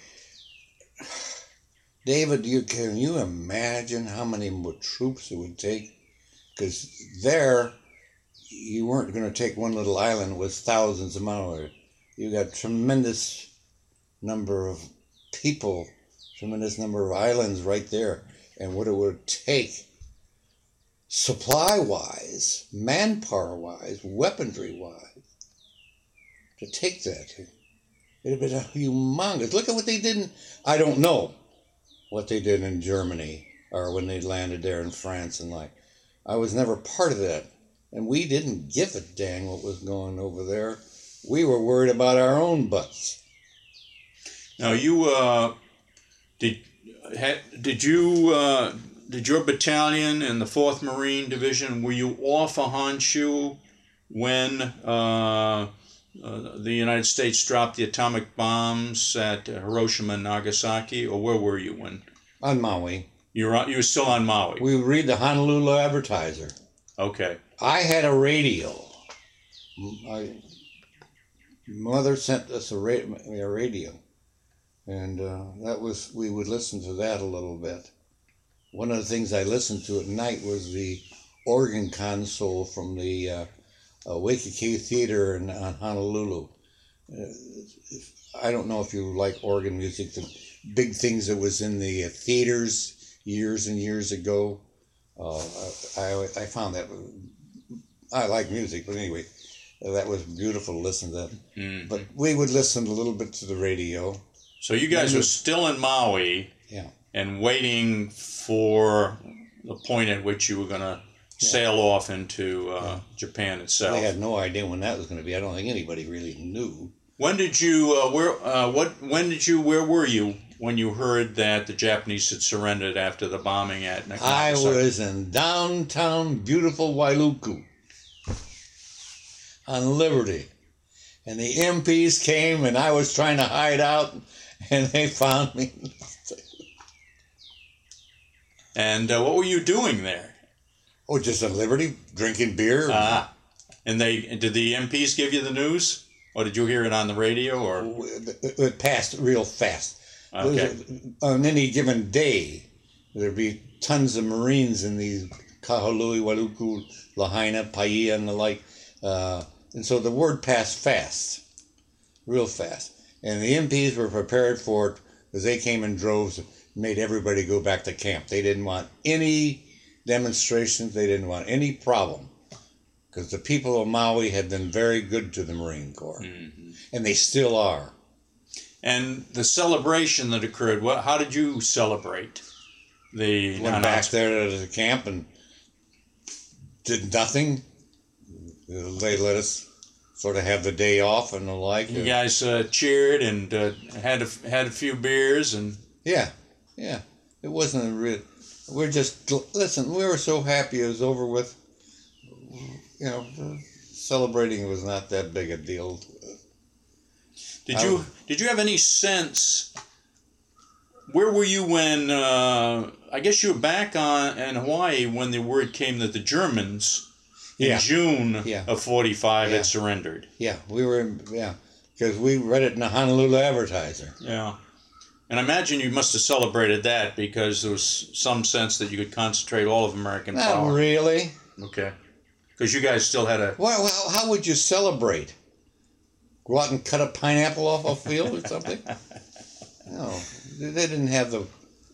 B: David, can you imagine how many more troops it would take? Because there, you weren't going to take one little island that was thousands of miles. You got tremendous number of people, tremendous number of islands right there, and what it would take, supply-wise, manpower-wise, weaponry-wise, to take that. It'd have been humongous. Look at what they did I don't know what they did in Germany or when they landed there in France and like. I was never part of that. And we didn't give a dang what was going over there. We were worried about our own butts.
A: Now you did your battalion in the 4th Marine Division, were you off of Honshu when the United States dropped the atomic bombs at Hiroshima and Nagasaki, or where were you when?
B: On Maui.
A: You were still on Maui.
B: We would read the Honolulu Advertiser.
A: Okay.
B: I had a radio. My mother sent us a radio, and we would listen to that a little bit. One of the things I listened to at night was the organ console from the Waikiki Theater in Honolulu. I don't know if you like organ music, the big things that was in the theaters years and years ago. I found that, I like music, but anyway, that was beautiful to listen to that. Mm-hmm. But we would listen a little bit to the radio.
A: So you guys were still in Maui,
B: yeah,
A: and waiting for the point at which you were going to sail off into Japan itself.
B: I had no idea when that was going to be. I don't think anybody really knew.
A: When did you? Where were you when you heard that the Japanese had surrendered after the bombing at Nagasaki?
B: I was in downtown beautiful Wailuku on Liberty, and the MPs came, and I was trying to hide out, and they found me.
A: And what were you doing there?
B: Oh, just at Liberty, drinking beer.
A: And did the MPs give you the news? Or did you hear it on the radio? Or
B: it passed real fast.
A: Okay.
B: On any given day, there'd be tons of Marines in these Kahului, Wailuku, Lahaina, Paia, and the like. And so the word passed fast, real fast. And the MPs were prepared for it because they came in droves and made everybody go back to camp. They didn't want any demonstrations. They didn't want any problem. Because the people of Maui had been very good to the Marine Corps. Mm-hmm. And they still are.
A: And the celebration that occurred, how did you celebrate? Went
B: back there to the camp and did nothing. They let us sort of have the day off and the like.
A: You guys cheered and had a few beers and...
B: Yeah. It wasn't a real... Listen, we were so happy it was over with. You know, celebrating was not that big a deal.
A: Did you have any sense? Where were you when? I guess you were back in Hawaii when the word came that the Germans in June of '45 had surrendered.
B: Yeah, we were. Because we read it in the Honolulu Advertiser.
A: Yeah, and I imagine you must have celebrated that because there was some sense that you could concentrate all of American power.
B: Not really.
A: Okay. Because you guys still had a...
B: Well, how would you celebrate? Go out and cut a pineapple off a field or something? No, they didn't have the...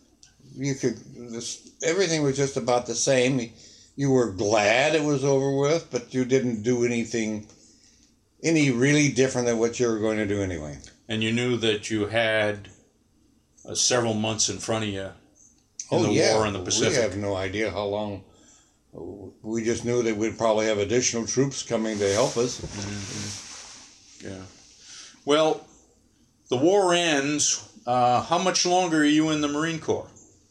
B: Everything was just about the same. You were glad it was over with, but you didn't do any really different than what you were going to do anyway.
A: And you knew that you had several months in front of you in the war in the Pacific.
B: We have no idea how long... We just knew that we'd probably have additional troops coming to help us.
A: Mm-hmm. Yeah. Well, the war ends. How much longer are you in the Marine Corps?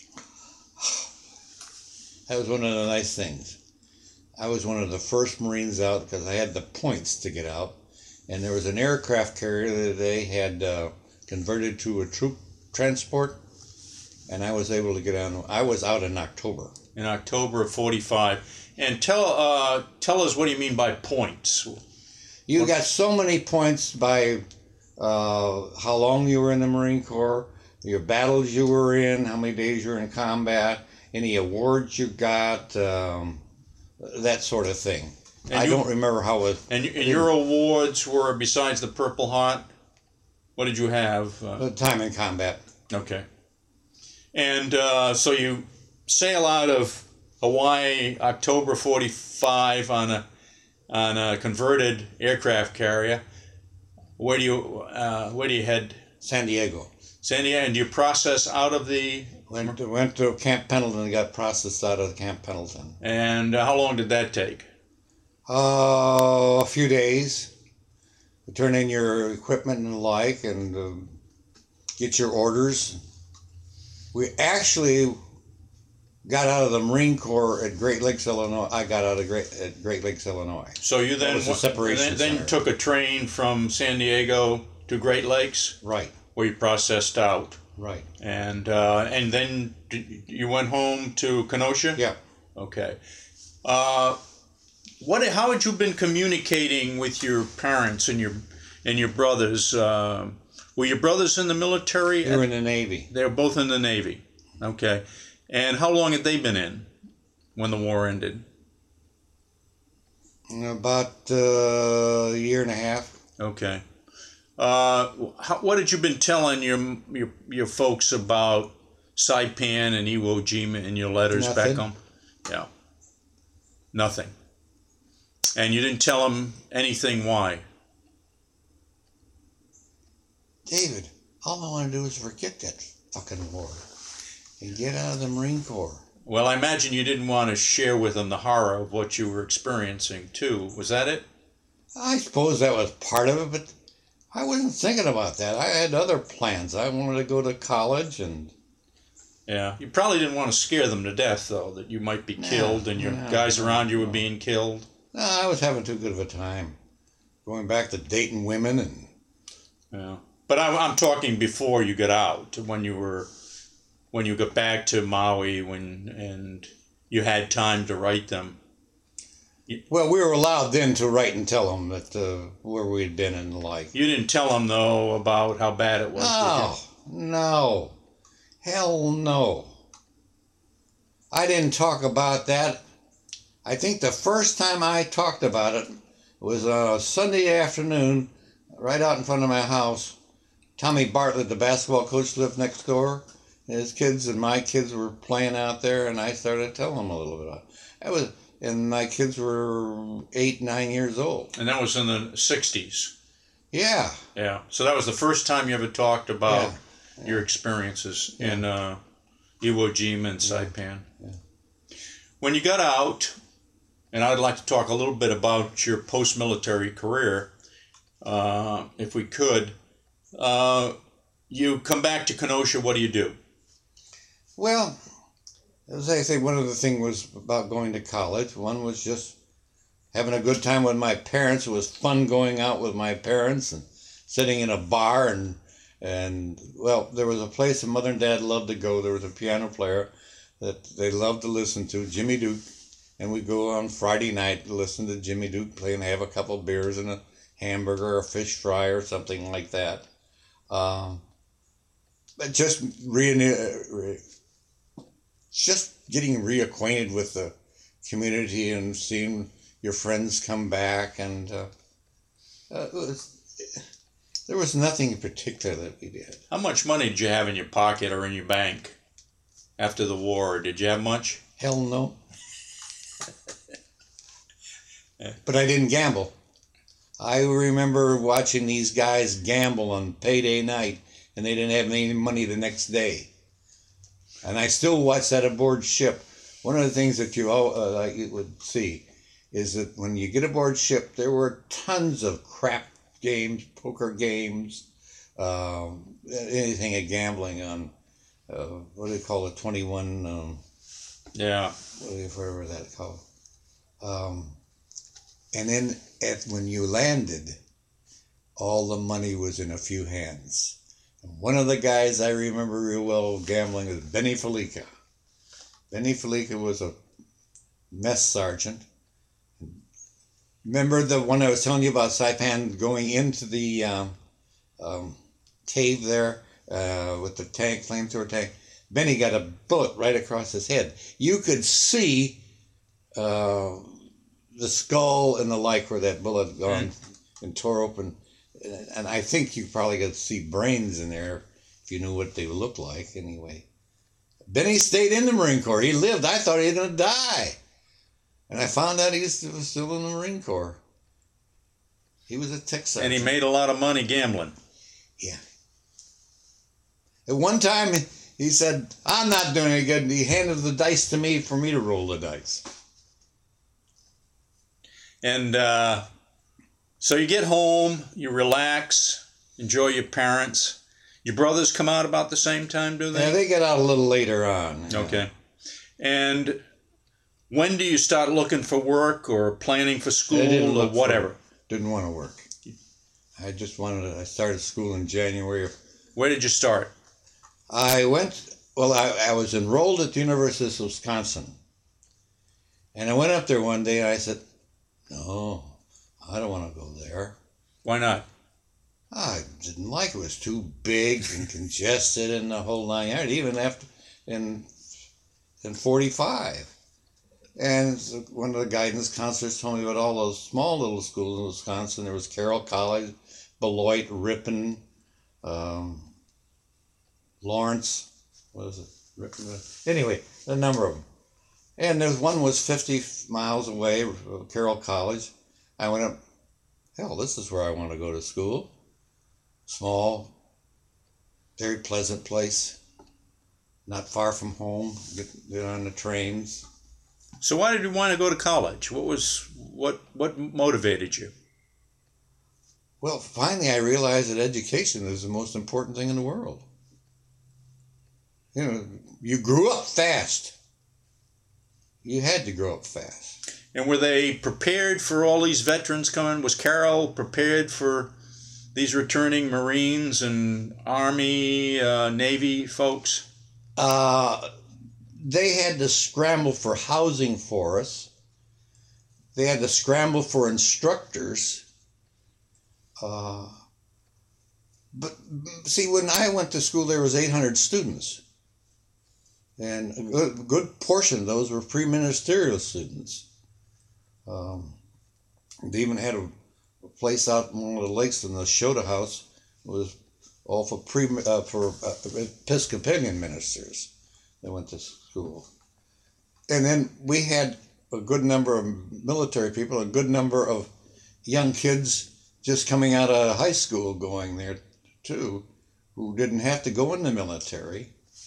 B: That was one of the nice things. I was one of the first Marines out because I had the points to get out. And there was an aircraft carrier that they had converted to a troop transport. And I was able to get on. I was out in October.
A: In October of '45, and tell us what do you mean by points?
B: You got so many points by how long you were in the Marine Corps, your battles you were in, how many days you were in combat, any awards you got, that sort of thing. I don't remember how it.
A: And your awards were, besides the Purple Heart, what did you have?
B: Time in combat.
A: Okay. And so you sail out of Hawaii October 45 on a converted aircraft carrier. Where do you head?
B: San Diego.
A: San Diego. And do you process out of the...
B: Went to Camp Pendleton and got processed out of Camp Pendleton.
A: And how long did that take?
B: A few days. You turn in your equipment and the like, and get your orders. We actually got out of the Marine Corps at Great Lakes, Illinois. I got out of Great Lakes, Illinois.
A: So you then
B: was the separation
A: then
B: center.
A: took a train from San Diego to Great Lakes,
B: Right.
A: where you processed out,
B: Right.
A: and then you went home to Kenosha.
B: Yeah.
A: Okay. How had you been communicating with your parents and your brothers? Were your brothers in the military?
B: They were in the Navy.
A: They were both in the Navy. Okay. And how long had they been in when the war ended?
B: About a year and a half.
A: Okay. What had you been telling your folks about Saipan and Iwo Jima in your letters
B: Nothing.
A: back home? Yeah. Nothing. And you didn't tell them anything why?
B: David, all I want to do is forget that fucking war and get out of the Marine Corps.
A: Well, I imagine you didn't want to share with them the horror of what you were experiencing, too. Was that it?
B: I suppose that was part of it, but I wasn't thinking about that. I had other plans. I wanted to go to college, and
A: Yeah. You probably didn't want to scare them to death, though, that you might be killed and your guys around you were being killed.
B: no, I was having too good of a time. Going back to dating women and...
A: Yeah. But I'm talking before you got out, when you got back to Maui, and you had time to write them.
B: Well, we were allowed then to write and tell them that where we'd been and the like.
A: You didn't tell them, though, about how bad it was.
B: No. Hell no. I didn't talk about that. I think the first time I talked about it was on a Sunday afternoon, right out in front of my house. Tommy Bartlett, the basketball coach, lived next door. His kids and my kids were playing out there, and I started telling them a little bit about it. And my kids were 8, 9 years old.
A: And that was in the 60s.
B: Yeah.
A: Yeah. So that was the first time you ever talked about your experiences in Iwo Jima and Saipan.
B: Yeah.
A: When you got out, and I'd like to talk a little bit about your post-military career, if we could. You come back to Kenosha, what do you do?
B: Well, as I say, one of the things was about going to college. One was just having a good time with my parents. It was fun going out with my parents and sitting in a bar and well, there was a place that Mother and Dad loved to go. There was a piano player that they loved to listen to, Jimmy Duke, and we'd go on Friday night to listen to Jimmy Duke play and have a couple of beers and a hamburger or a fish fry or something like that. But just getting reacquainted with the community and seeing your friends come back, and there was nothing in particular that we did.
A: How much money did you have in your pocket or in your bank after the war? Did you have much?
B: Hell no. But I didn't gamble. I remember watching these guys gamble on payday night, and they didn't have any money the next day. And I still watch that aboard ship. One of the things that you would see is that when you get aboard ship, there were tons of crap games, poker games, anything of gambling on, what do they call it, 21, whatever that's called. And then when you landed, all the money was in a few hands. And one of the guys I remember real well gambling was Benny Felica. Benny Felica was a mess sergeant. Remember the one I was telling you about, Saipan, going into the cave there with the tank, flamethrower tank? Benny got a bullet right across his head. You could see the the skull and the like where that bullet had gone and tore open. And I think you probably could see brains in there if you knew what they looked like anyway. Benny stayed in the Marine Corps. He lived. I thought he was going to die. And I found out he was still in the Marine Corps. He was a tech sergeant.
A: And he made a lot of money gambling.
B: Yeah. At one time, he said, I'm not doing any good. And he handed the dice to me for me to roll the dice.
A: And so you get home, you relax, enjoy your parents. Your brothers come out about the same time, do they?
B: Yeah, they get out a little later on.
A: Okay. And when do you start looking for work or planning for school or whatever?
B: Didn't want to work. I started school in January.
A: Where did you start?
B: I was enrolled at the University of Wisconsin. And I went up there one day and I said, no, I don't want to go there.
A: Why not?
B: I didn't like it. It was too big and congested and the whole 9 yards, even after in 45. And one of the guidance counselors told me about all those small little schools in Wisconsin. There was Carroll College, Beloit, Ripon, Lawrence. What is it? Ripon. Anyway, a number of them. And there was one was 50 miles away, Carroll College. I went up, hell, this is where I want to go to school. Small, very pleasant place, not far from home, get on the trains.
A: So why did you want to go to college? What motivated you?
B: Well, finally I realized that education is the most important thing in the world. You know, you grew up fast. You had to grow up fast.
A: And were they prepared for all these veterans coming? Was Carroll prepared for these returning Marines and Army, Navy folks?
B: They had to scramble for housing for us. They had to scramble for instructors. But see, when I went to school, there was 800 students. And a good portion of those were pre-ministerial students. They even had a place out in one of the lakes in the Shota House was all for Episcopalian ministers that went to school. And then we had a good number of military people, a good number of young kids just coming out of high school going there too, who didn't have to go in the military.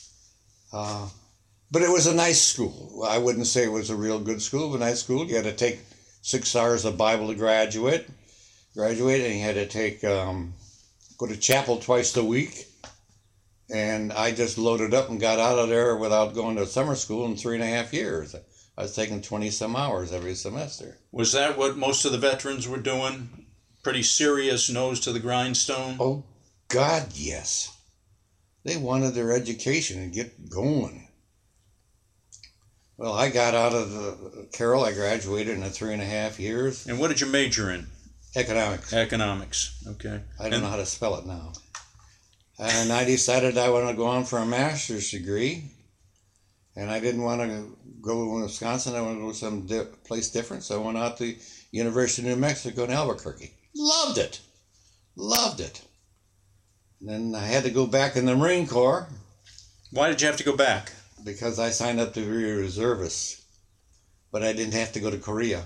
B: But it was a nice school. I wouldn't say it was a real good school, but a nice school. You had to take 6 hours of Bible to graduate, and you had to take go to chapel twice a week. And I just loaded up and got out of there without going to summer school in 3.5 years. I was taking 20-some hours every semester.
A: Was that what most of the veterans were doing? Pretty serious, nose to the grindstone?
B: Oh, God, yes. They wanted their education and get going. Well, I got out of the Carroll. I graduated in 3.5 years.
A: And what did you major in?
B: Economics.
A: Economics, okay.
B: I don't know how to spell it now. And I decided I wanted to go on for a master's degree. And I didn't want to go to Wisconsin. I wanted to go to some place different. So I went out to University of New Mexico in Albuquerque. Loved it. Loved it. And then I had to go back in the Marine Corps.
A: Why did you have to go back?
B: Because I signed up to be a reservist. But I didn't have to go to Korea.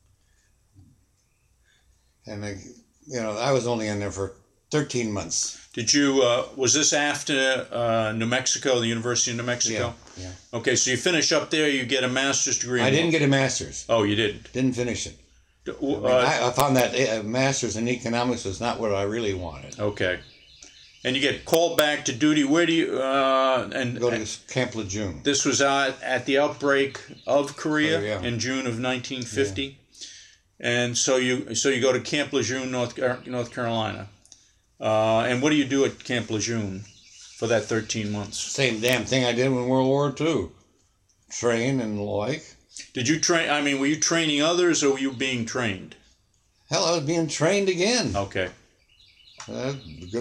B: And I was only in there for 13 months.
A: Did you, was this after New Mexico, the University of New Mexico?
B: Yeah.
A: Okay, so you finish up there, you get a master's degree.
B: I didn't get a master's.
A: Oh, you didn't?
B: Didn't finish it. I found that a master's in economics was not what I really wanted.
A: Okay. And you get called back to duty. Where do you,
B: Go to Camp Lejeune.
A: This was at the outbreak of Korea
B: yeah.
A: in June of 1950. Yeah. And so you go to Camp Lejeune, North Carolina. And what do you do at Camp Lejeune for that 13 months?
B: Same damn thing I did in World War II. Train and the like.
A: Did you train? I mean, were you training others or were you being trained?
B: Hell, I was being trained again.
A: Okay.
B: I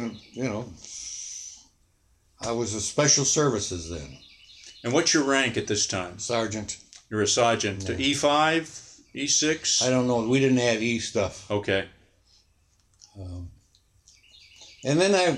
B: was a special services then.
A: And what's your rank at this time?
B: Sergeant.
A: You're a sergeant.
B: Yeah.
A: E5? E6?
B: I don't know. We didn't have E stuff.
A: Okay.
B: And then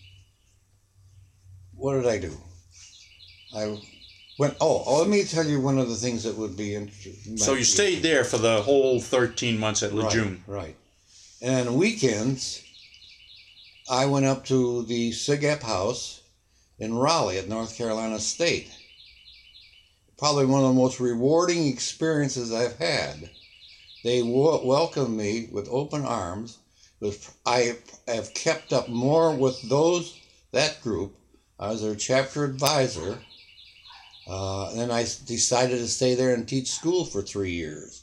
B: what did I do? I went, let me tell you one of the things that would be interesting.
A: So you stayed there for the whole 13 months at Lejeune.
B: Right. And on weekends, I went up to the SIGEP house in Raleigh at North Carolina State. Probably one of the most rewarding experiences I've had. They welcomed me with open arms. I have kept up more with that group. I was their chapter advisor. Then I decided to stay there and teach school for 3 years.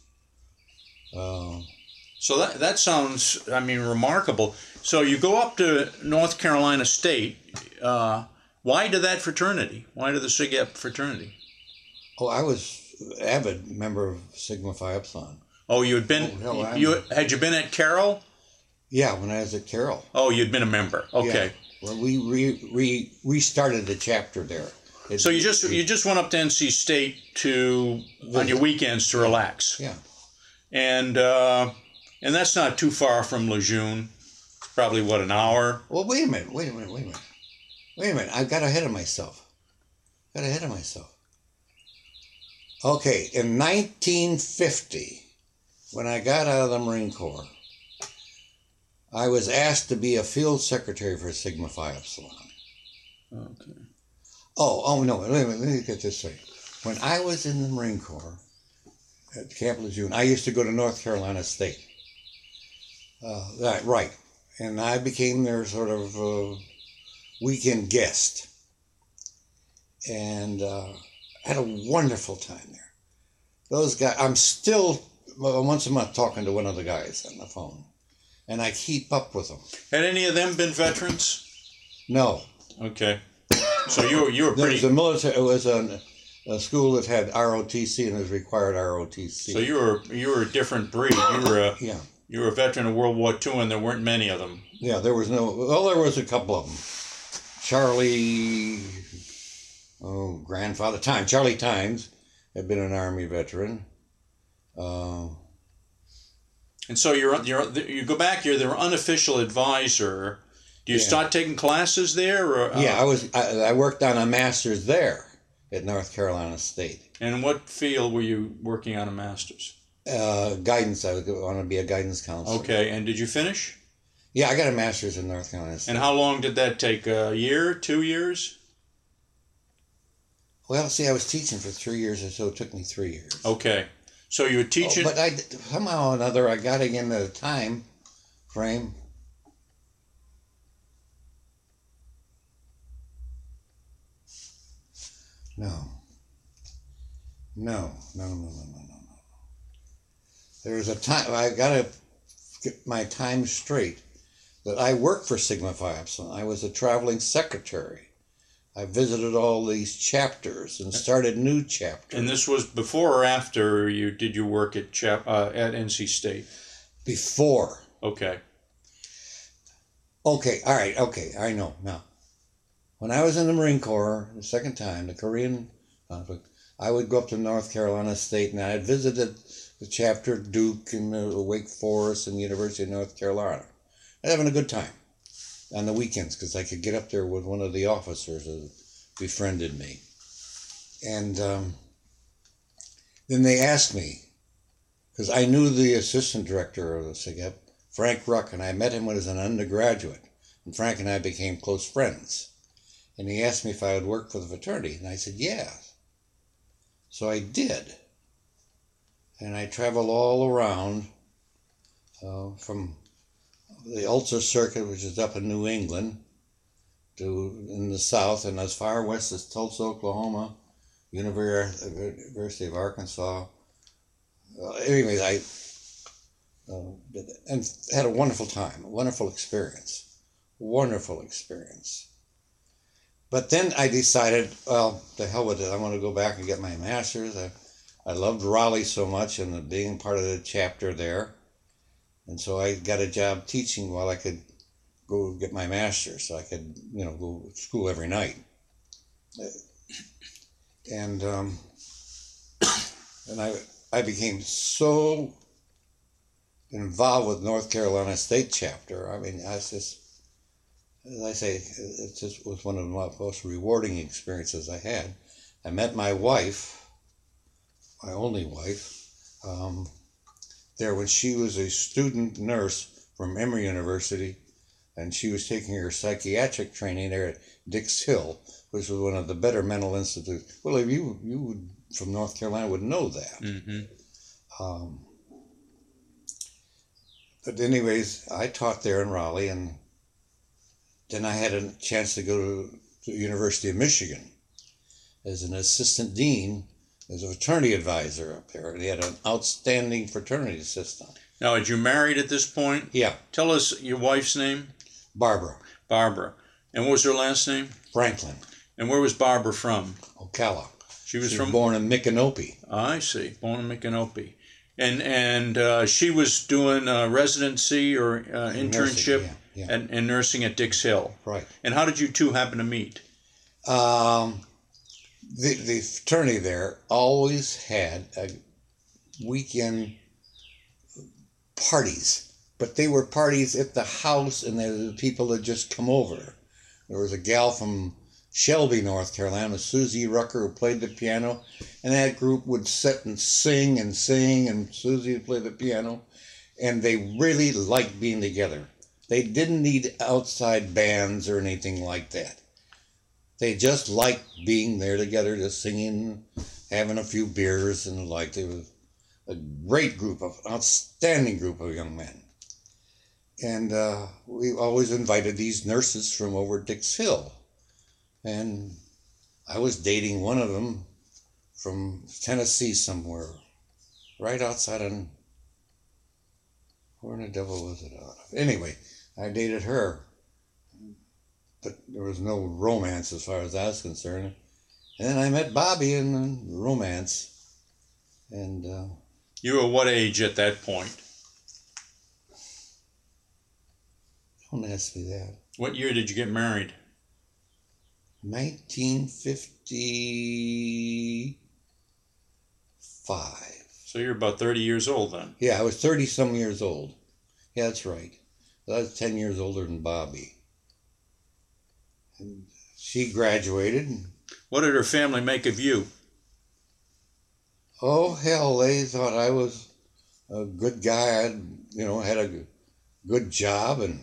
A: So that sounds, remarkable. So you go up to North Carolina State. Why to that fraternity? Why to the SIGEP fraternity?
B: Oh, I was an avid member of Sigma Phi Epsilon.
A: Oh, you had been. Had you been at Carroll?
B: Yeah, when I was at Carroll.
A: Oh, you'd been a member. Okay.
B: Yeah. Well, we restarted the chapter there.
A: So you just went up to NC State on your weekends to relax.
B: Yeah.
A: And that's not too far from Lejeune. It's probably an hour.
B: Well, wait a minute. I got ahead of myself. Okay, in 1950, when I got out of the Marine Corps, I was asked to be a field secretary for Sigma Phi Epsilon.
A: Okay.
B: Oh no, wait a minute, let me get this straight. When I was in the Marine Corps at Camp Lejeune, I used to go to North Carolina State. Right. And I became their sort of weekend guest. And had a wonderful time there. Those guys, I'm still once a month talking to one of the guys on the phone. And I keep up with them.
A: Had any of them been veterans?
B: No.
A: Okay. So you were pretty.
B: It was a school that had ROTC and was required ROTC.
A: So you were a different breed. You were a veteran of World War II, and there weren't many of them.
B: Yeah, there was a couple of them. Charlie Tynes had been an Army veteran.
A: And so you go back. You're their unofficial advisor. Do you start taking classes there? Or,
B: I worked on a master's there at North Carolina State.
A: And what field were you working on a master's?
B: Guidance. I want to be a guidance counselor.
A: Okay, and did you finish?
B: Yeah, I got a master's in North Carolina State.
A: And how long did that take? A year? 2 years?
B: Well, see, I was teaching for 3 years, or so it took me 3 years.
A: Okay. So you were teaching...
B: but somehow or another, I got into the time frame. No. There was a time, I got to get my time straight, that I worked for Sigma Phi Epsilon. I was a traveling secretary. I visited all these chapters and started new chapters.
A: And this was before or after did you work at NC State?
B: Before.
A: Okay.
B: Okay, all right, okay, I know now. When I was in the Marine Corps, the second time, the Korean conflict, I would go up to North Carolina State, and I had visited the chapter of Duke and Wake Forest and the University of North Carolina. I was having a good time on the weekends because I could get up there with one of the officers who befriended me. And then they asked me, because I knew the assistant director of the SIGEP, Frank Ruck, and I met him when I was an undergraduate. And Frank and I became close friends. And he asked me if I would work for the fraternity. And I said, yeah. So I did. And I traveled all around from the Ulster Circuit, which is up in New England, to in the south, and as far west as Tulsa, Oklahoma, University of Arkansas. Anyways, I did it and had a wonderful time, a wonderful experience. But then I decided, well, the hell with it. I want to go back and get my master's. I loved Raleigh so much and being part of the chapter there. And so I got a job teaching while I could go get my master's. So I could, go to school every night. And I I became so involved with North Carolina State Chapter. I mean, I was just, as I say, it just was one of the most rewarding experiences I had. I met my wife, my only wife, there when she was a student nurse from Emory University, and she was taking her psychiatric training there at Dix Hill, which was one of the better mental institutes. Well, if you would, from North Carolina would know that.
A: Mm-hmm.
B: But anyways, I taught there in Raleigh, and then I had a chance to go to the University of Michigan as an assistant dean, as a fraternity advisor up there. And he had an outstanding fraternity system.
A: Now, had you married at this point?
B: Yeah.
A: Tell us your wife's name.
B: Barbara.
A: Barbara. And what was her last name?
B: Franklin.
A: And where was Barbara from?
B: Ocala.
A: She was
B: born in Micanopy.
A: I see. Born in Micanopy. And she was doing a residency or internship
B: nursing, yeah.
A: And nursing at Dix Hill.
B: Right.
A: And how did you two happen to meet?
B: The fraternity there always had weekend parties, but they were parties at the house, and there were people that just come over. There was a gal from Shelby, North Carolina, Susie Rucker, who played the piano, and that group would sit and sing, and Susie would play the piano, and they really liked being together. They didn't need outside bands or anything like that. They just liked being there together, just singing, having a few beers, and like it was a great group of, outstanding group of young men. And we always invited these nurses from over Dix Hill. And I was dating one of them from Tennessee somewhere, right outside of, where in the devil was it out of? Anyway, I dated her, but there was no romance as far as I was concerned. And then I met Bobby in romance. And
A: you were what age at that point?
B: Don't ask me that.
A: What year did you get married?
B: 1955.
A: So you're about 30 years old then.
B: Yeah, I was 30-some years old. Yeah, that's right. I was 10 years older than Bobby. And she graduated.
A: What did her family make of you?
B: Oh, hell, they thought I was a good guy. I, had a good job and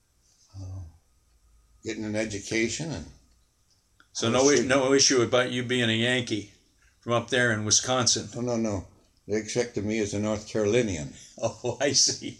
B: getting an education. And
A: so no issue about you being a Yankee from up there in Wisconsin.
B: No. They accepted me as a North Carolinian.
A: Oh, I see.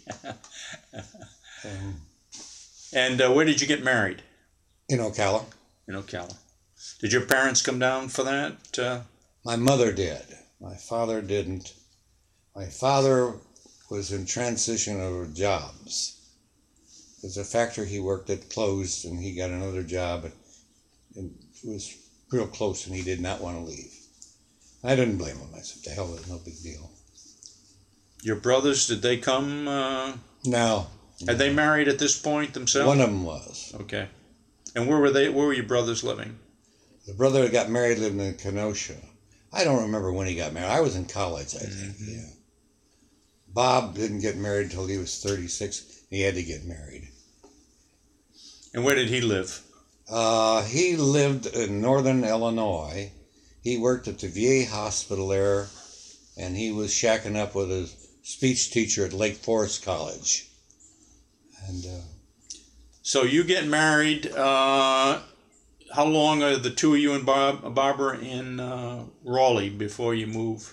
A: And where did you get married?
B: In Ocala.
A: In Ocala. Did your parents come down for that?
B: My mother did. My father didn't. My father was in transition of jobs. There's a factory he worked at closed, and he got another job, and it was real close, and he did not want to leave. I didn't blame him. I said, "The hell, it's no big deal."
A: Your brothers, did they come?
B: No.
A: Had they married at this point themselves?
B: One of them was.
A: Okay. And where were they? Where were your brothers living?
B: The brother that got married lived in Kenosha. I don't remember when he got married. I was in college, I think. Yeah. Bob didn't get married until he was 36. He had to get married.
A: And where did he live?
B: He lived in northern Illinois. He worked at the VA hospital there, and he was shacking up with his speech teacher at Lake Forest College. And
A: so you get married. How long are the two of you and Barbara in Raleigh before you move?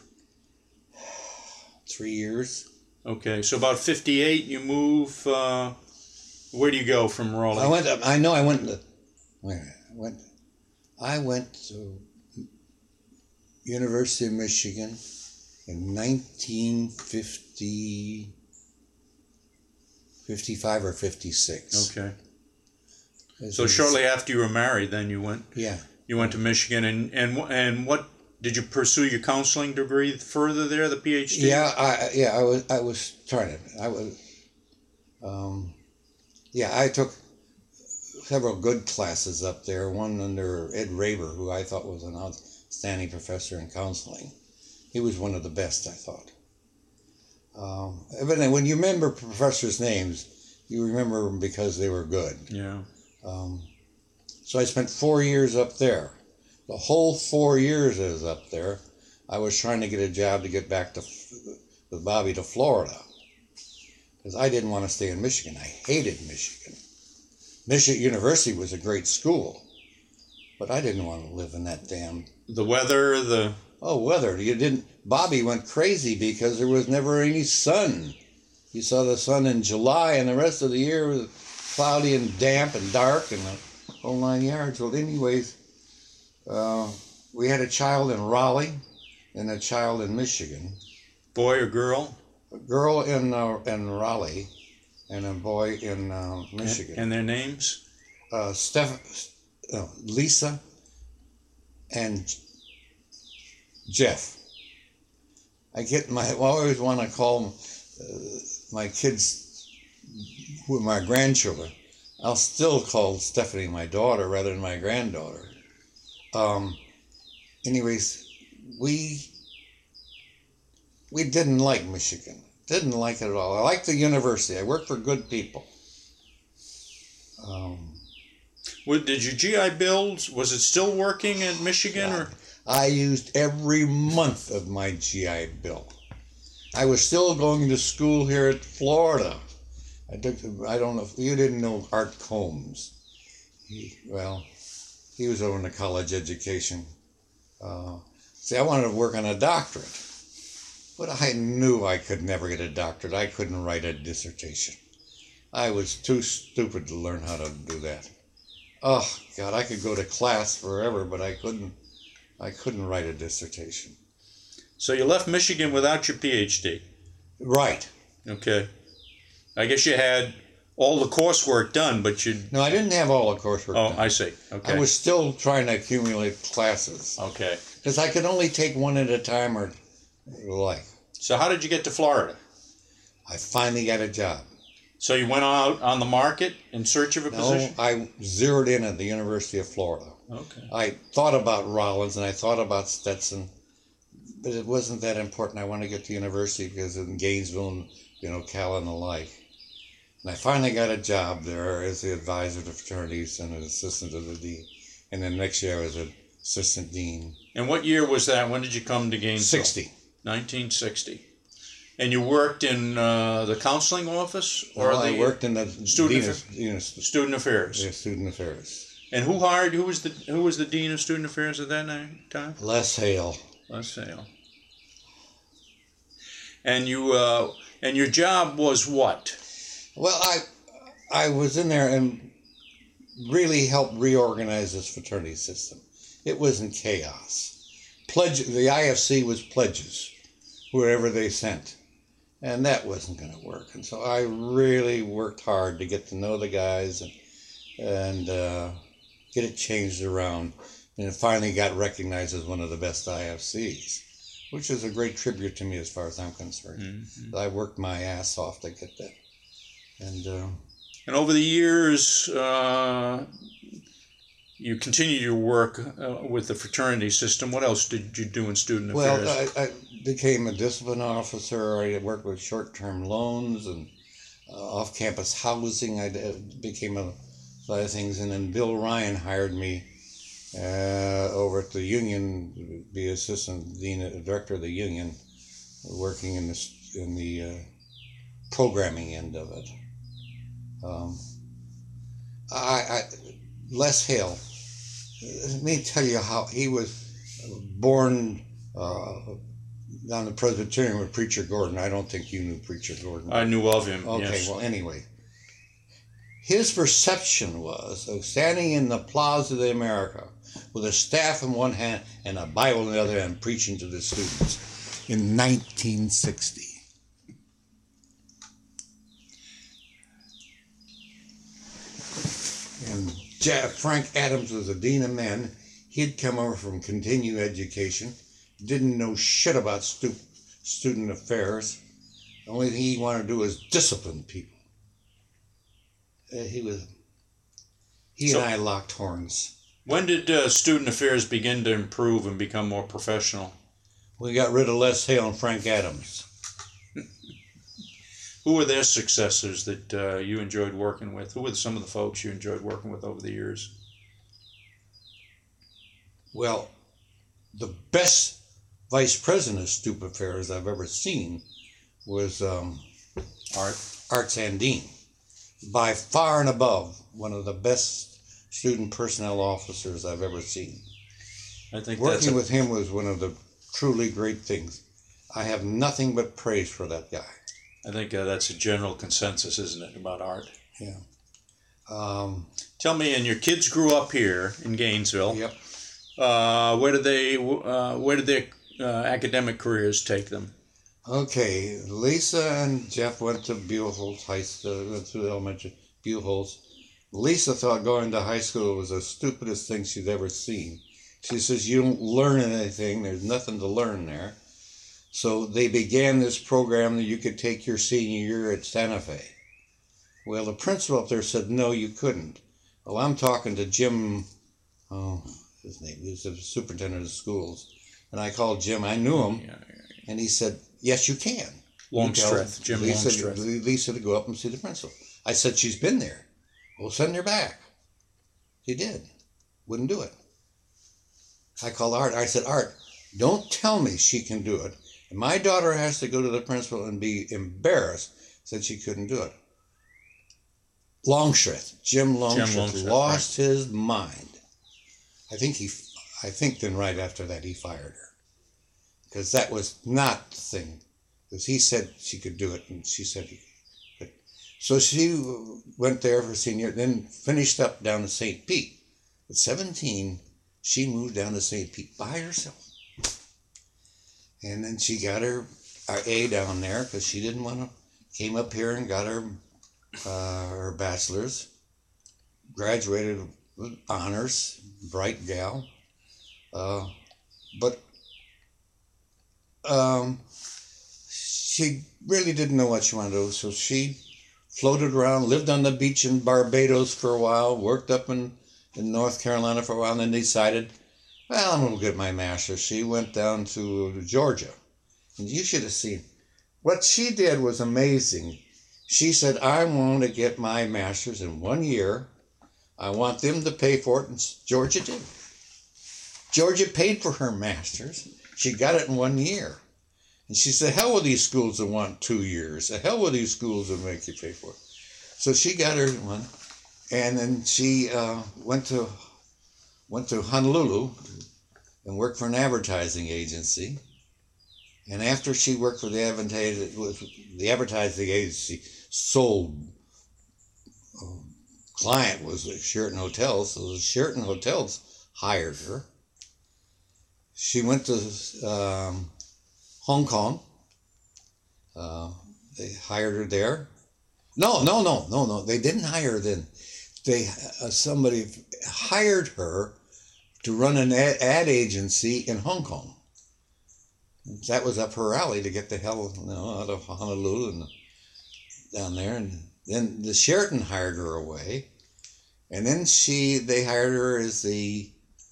B: 3 years.
A: Okay, so about 58 you move. Where do you go from Raleigh?
B: I went to University of Michigan in 1955 or 56.
A: Okay. So shortly after you were married, then you went.
B: Yeah.
A: You went to Michigan, and what did you pursue your counseling degree further there, the PhD?
B: Yeah, I was trying to. I took several good classes up there. One under Ed Raber, who I thought was an outstanding professor in counseling. He was one of the best, I thought. Evidently, when you remember professors' names, you remember them because they were good.
A: Yeah.
B: So I spent 4 years up there. The whole 4 years I was up there, I was trying to get a job to get back to with Bobby to Florida, because I didn't want to stay in Michigan. I hated Michigan. Michigan University was a great school, but I didn't want to live in that damn.
A: The weather,
B: weather. You didn't. Bobby went crazy because there was never any sun. You saw the sun in July, and the rest of the year was cloudy and damp and dark and the whole 9 yards. Well, anyways, we had a child in Raleigh and a child in Michigan.
A: boy or girl?
B: A girl in Raleigh and a boy in Michigan.
A: And their names?
B: Lisa and Jeff. I always want to call my kids, who are my grandchildren. I'll still call Stephanie my daughter rather than my granddaughter. Anyways, we didn't like Michigan. Didn't like it at all. I liked the university. I worked for good people.
A: Did your GI Bill, was it still working in Michigan? Or?
B: I used every month of my GI Bill. I was still going to school here at Florida. I don't know if you didn't know Art Combs. He was over in the college education. I wanted to work on a doctorate, but I knew I could never get a doctorate. I couldn't write a dissertation. I was too stupid to learn how to do that. Oh God, I could go to class forever, but I couldn't write a dissertation.
A: So you left Michigan without your PhD?
B: Right.
A: Okay. I guess you had all the coursework done, but you...
B: No, I didn't have all the coursework done.
A: Oh, I see. Okay.
B: I was still trying to accumulate classes.
A: Okay.
B: Because I could only take one at a time or like.
A: So how did you get to Florida?
B: I finally got a job.
A: So you went out on the market in search of a position?
B: No, I zeroed in at the University of Florida.
A: Okay.
B: I thought about Rollins and I thought about Stetson, but it wasn't that important. I wanted to get to university because in Gainesville and, Cal and the like. And I finally got a job there as the advisor to fraternities and an assistant to the dean. And then next year I was an assistant dean.
A: And what year was that? When did you come to Gainesville? 1960. And you worked in the counseling office?
B: I worked in the
A: student affairs.
B: Yeah, student affairs.
A: And who was the dean of student affairs at that time?
B: Les Hale.
A: Les Hale. And your job was what?
B: Well, I was in there and really helped reorganize this fraternity system. It was in chaos. The IFC was pledges, wherever they sent. And that wasn't going to work. And so I really worked hard to get to know the guys and get it changed around. And it finally got recognized as one of the best IFCs, which is a great tribute to me as far as I'm concerned. Mm-hmm. I worked my ass off to get that. And
A: over the years, you continued your work with the fraternity system. What else did you do in student affairs?
B: Well, I became a discipline officer. I worked with short-term loans and off-campus housing. I became a lot of things. And then Bill Ryan hired me over at the union to be assistant director of the union, working in the programming end of it. Les Hale, let me tell you how he was born down the Presbyterian with Preacher Gordon. I don't think you knew Preacher Gordon.
A: I knew of him.
B: Okay,
A: yes.
B: Well, anyway, his perception was of standing in the Plaza de America with a staff in one hand and a Bible in the other hand, preaching to the students in 1960. And Frank Adams was the dean of men. He'd come over from continuing education, didn't know shit about student affairs. The only thing he wanted to do was discipline people. He and I locked horns.
A: When did student affairs begin to improve and become more professional?
B: We got rid of Les Hale and Frank Adams.
A: Who were their successors that you enjoyed working with? Who were some of the folks you enjoyed working with over the years?
B: Well, the best vice president of Stupid Affairs I've ever seen was Art Sandine. By far and above, one of the best student personnel officers I've ever seen.
A: I think
B: Working with him was one of the truly great things. I have nothing but praise for that guy.
A: I think that's a general consensus, isn't it, about Art?
B: Yeah.
A: Tell me, and your kids grew up here in Gainesville.
B: Yep.
A: Where did their academic careers take them?
B: Okay, Lisa and Jeff went to Buellholz High School, went to elementary, Buellholz. Lisa thought going to high school was the stupidest thing she'd ever seen. She says, you don't learn anything, there's nothing to learn there. So they began this program that you could take your senior year at Santa Fe. Well, the principal up there said, no, you couldn't. Well, I'm talking to Jim, his name, he was the superintendent of schools. And I called Jim, I knew him, and he said, yes, you can.
A: Longstreth, Jim Longstreth.
B: Lisa to go up and see the principal. I said, she's been there. Well, send her back. He did. Wouldn't do it. I called Art. I said, Art, don't tell me she can do it. And my daughter has to go to the principal and be embarrassed that she couldn't do it. Longstreth, Jim Longstreth lost his mind. I think then right after that he fired her. Because that was not the thing. Because he said she could do it, and she said he could. So she went there for senior, then finished up down to St. Pete. At 17, she moved down to St. Pete by herself. And then she got her A down there because she didn't want to, came up here and got her bachelor's, graduated with honors, bright gal. But she really didn't know what she wanted to do, so she floated around, lived on the beach in Barbados for a while, worked up in North Carolina for a while, and then decided, well, I'm going to get my master's. She went down to Georgia, and you should have seen. What she did was amazing. She said, I want to get my master's in 1 year. I want them to pay for it, and Georgia did. Georgia paid for her master's. She got it in 1 year. And she said, hell with these schools that want 2 years. The hell with these schools that make you pay for it. So she got her one. And then she went to Honolulu and worked for an advertising agency. And after she worked for the advertising agency sold, client was the Sheraton Hotels, so the Sheraton Hotels hired her. She went to Hong Kong. They hired her there. No. They didn't hire her then. Somebody hired her to run an ad agency in Hong Kong. That was up her alley to get the hell out of Honolulu and down there. And then the Sheraton hired her away. And then they hired her as the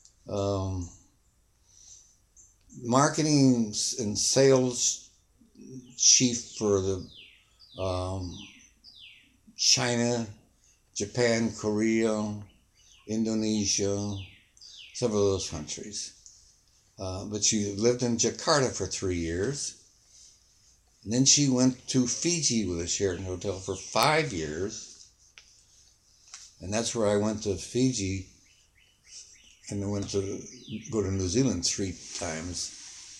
B: marketing and sales chief for the China, Japan, Korea, Indonesia, several of those countries. But she lived in Jakarta for 3 years. And then she went to Fiji with a Sheraton Hotel for 5 years. And that's where I went to Fiji. And I went to go to New Zealand 3 times.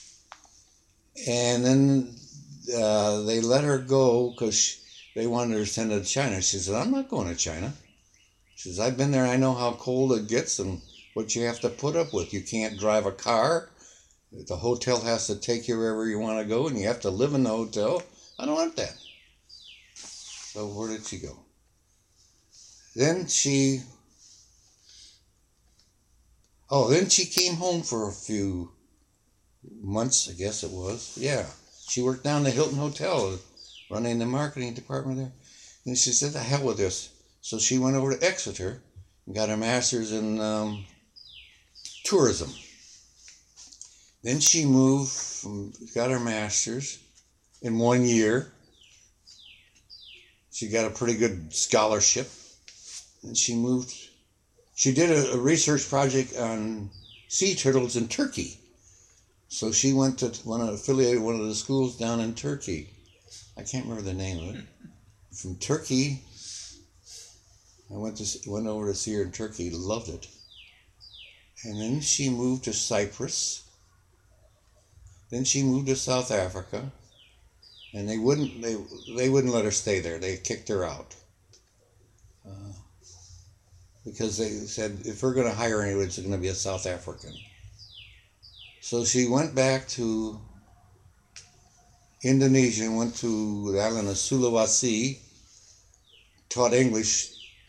B: And then they let her go because they wanted her to send her to China. She said, I'm not going to China. She says, I've been there. I know how cold it gets and what you have to put up with. You can't drive a car. The hotel has to take you wherever you want to go, and you have to live in the hotel. I don't want that. So where did she go? Then she came home for a few months, I guess it was. Yeah. She worked down the Hilton Hotel, running the marketing department there. And she said, the hell with this. So she went over to Exeter and got her master's in tourism. Then she got her master's in 1 year. She got a pretty good scholarship, and she moved. She did a research project on sea turtles in Turkey. So she went to affiliated one of the schools down in Turkey. I can't remember the name of it. From Turkey, I went over to see her in Turkey. Loved it. And then she moved to Cyprus. Then she moved to South Africa, and they wouldn't let her stay there. They kicked her out because they said if we're going to hire anyone, it's going to be a South African. So she went back to Indonesia and went to the island of Sulawesi, taught English,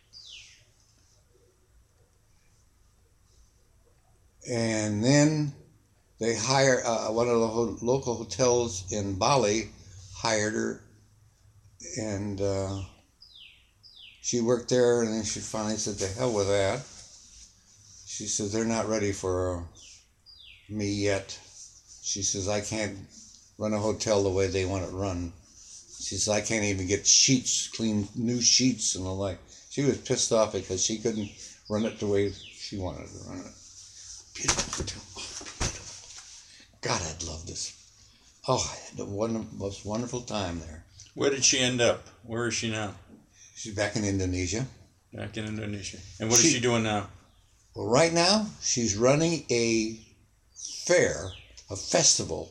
B: and then they hired one of the local hotels in Bali, hired her, and she worked there, and then she finally said, to hell with that. She says, they're not ready for me yet. She says, I can't run a hotel the way they want it run. She says, I can't even get sheets, clean new sheets and the like. She was pissed off because she couldn't run it the way she wanted to run it. Beautiful. God, I'd love this. Oh, I had the most wonderful time there.
A: Where did she end up? Where is she now?
B: She's back in Indonesia.
A: Back in Indonesia. And what is she doing now?
B: Well, right now, she's running a fair, a festival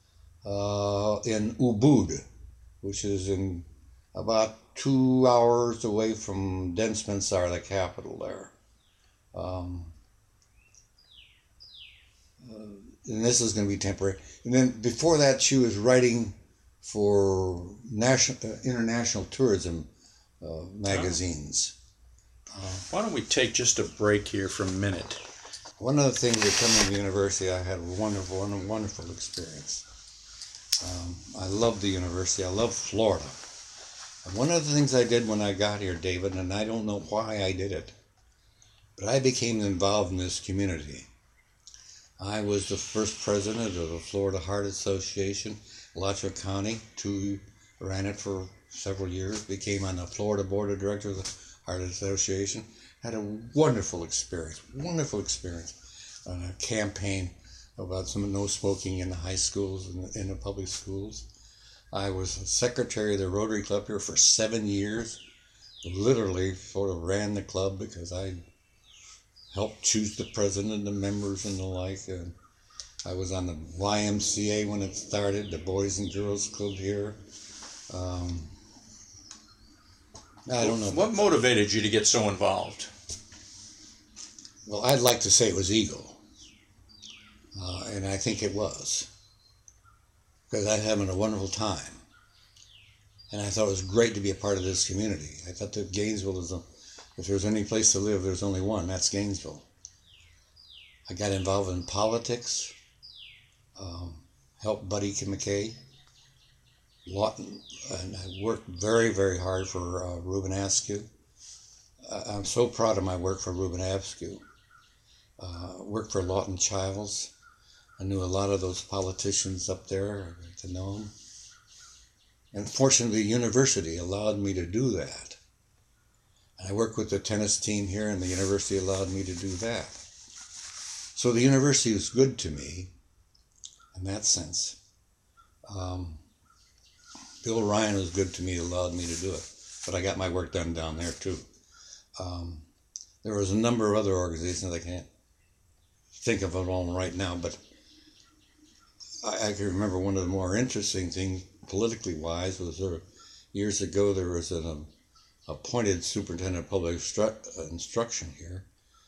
B: in Ubud, which is in about 2 hours away from Denpasar, the capital there. And this is going to be temporary. And then before that, she was writing for international tourism magazines.
A: Why don't we take just a break here for a minute?
B: One of the things that coming to the university, I had a wonderful experience. I love the university. I love Florida. And one of the things I did when I got here, David, and I don't know why I did it, but I became involved in this community. I was the first president of the Florida Heart Association, Alachua County. Ran it for several years. Became on the Florida Board of Directors of the Heart Association. Had a wonderful experience on a campaign about some no smoking in the high schools and in the public schools. I was secretary of the Rotary Club here for 7 years. Literally sort of ran the club because I helped choose the president, the members, and the like. And I was on the YMCA when it started, the Boys and Girls Club here. I don't know.
A: What motivated you to get so involved?
B: Well, I'd like to say it was ego. And I think it was. Because I was having a wonderful time. And I thought it was great to be a part of this community. I thought that Gainesville is if there's any place to live, there's only one. That's Gainesville. I got involved in politics. Helped Buddy McKay. Lawton, and I worked very, very hard for Reuben Askew. I'm so proud of my work for Reuben Askew. Worked for Lawton Childs. I knew a lot of those politicians up there. I got to know them. And fortunately, the university allowed me to do that. And I worked with the tennis team here, and the university allowed me to do that. So the university was good to me in that sense. Bill Ryan was good to me, allowed me to do it. But I got my work done down there, too. There was a number of other organizations I can't think of them all right now, but I can remember one of the more interesting things, politically wise, was years ago there was an appointed superintendent of public instruction here,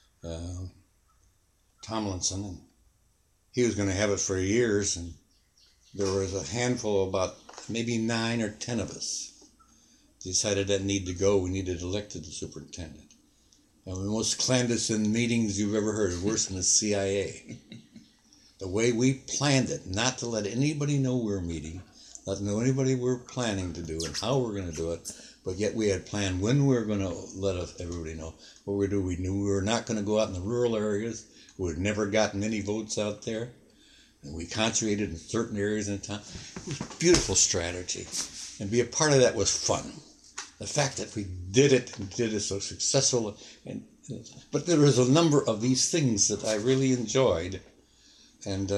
B: Tomlinson, and he was going to have it for years, and there was a handful, about maybe 9 or 10 of us, decided that need to go. We needed elected the superintendent. And the most clandestine meetings you've ever heard, worse than the CIA. The way we planned it, not to let anybody know we're meeting, not to know anybody we're planning to do and how we're going to do it, but yet we had planned when we were going to let everybody know what we're doing. We knew we were not going to go out in the rural areas. We had never gotten any votes out there. And we concentrated in certain areas in town. It was a beautiful strategy. And be a part of that was fun. the fact that we did it and did it so successful. But there was a number of these things that I really enjoyed, and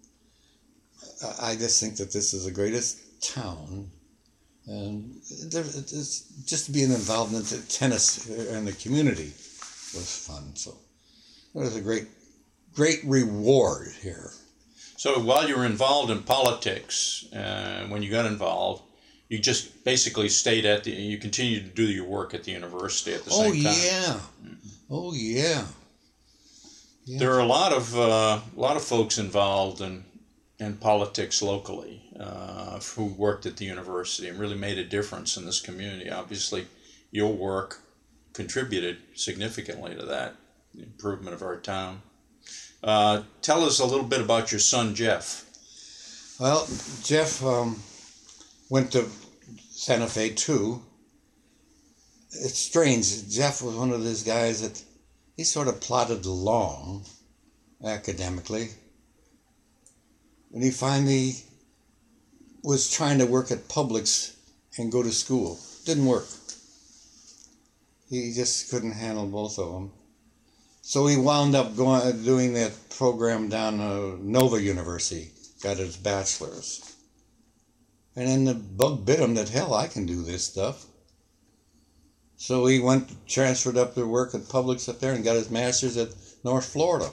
B: I just think that this is the greatest town. And it's just being involved in tennis and the community was fun. So it was a great reward here.
A: So while you were involved in politics, when you got involved, you just basically you continued to do your work at the university at the same time.
B: Oh yeah.
A: There are a lot of folks involved in politics locally who worked at the university and really made a difference in this community. Obviously, your work contributed significantly to that, the improvement of our town. Tell us a little bit about your son, Jeff.
B: Well, Jeff went to Santa Fe too. It's strange. Jeff was one of those guys that he sort of plodded along academically. And he finally was trying to work at Publix and go to school. Didn't work. He just couldn't handle both of them. So he wound up doing that program down at Nova University, got his bachelor's. And then the bug bit him that, hell, I can do this stuff. So he transferred up to work at Publix up there and got his master's at North Florida.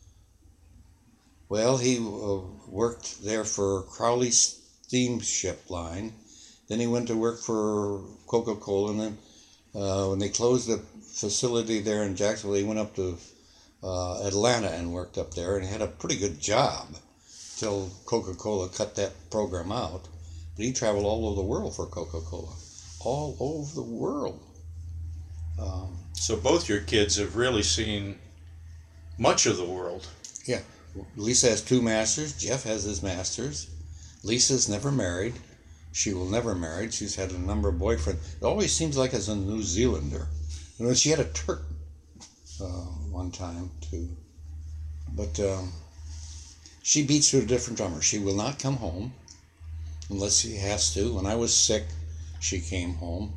B: Well, he worked there for Crowley Steamship Line. Then he went to work for Coca-Cola. And then when they closed the facility there in Jacksonville, he went up to Atlanta and worked up there. And he had a pretty good job till Coca-Cola cut that program out. But he traveled all over the world for Coca-Cola. All over the world.
A: So both your kids have really seen much of the world.
B: Yeah. Lisa has 2 masters. Jeff has his master's. Lisa's never married. She will never marry. She's had a number of boyfriends. It always seems like as a New Zealander. You know, she had a Turk one time too. But she beats to a different drummer. She will not come home unless she has to. When I was sick, she came home.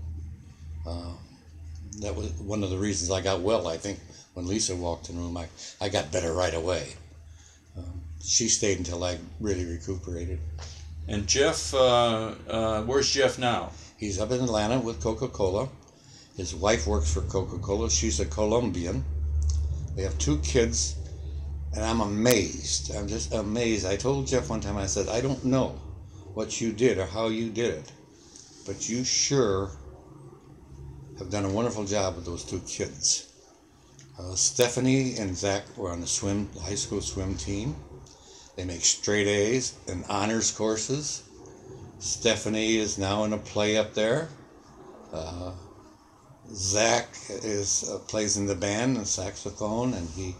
B: That was one of the reasons I got well, I think. When Lisa walked in the room, I got better right away. She stayed until I really recuperated.
A: And Jeff, where's Jeff now?
B: He's up in Atlanta with Coca-Cola. His wife works for Coca-Cola. She's a Colombian. They have 2 kids, and I'm amazed. I'm just amazed. I told Jeff one time, I said, I don't know what you did or how you did it, but you sure have done a wonderful job with those 2 kids. Stephanie and Zach were on the high school swim team. They make straight A's and honors courses. Stephanie is now in a play up there. Zach plays in the band, the saxophone, and he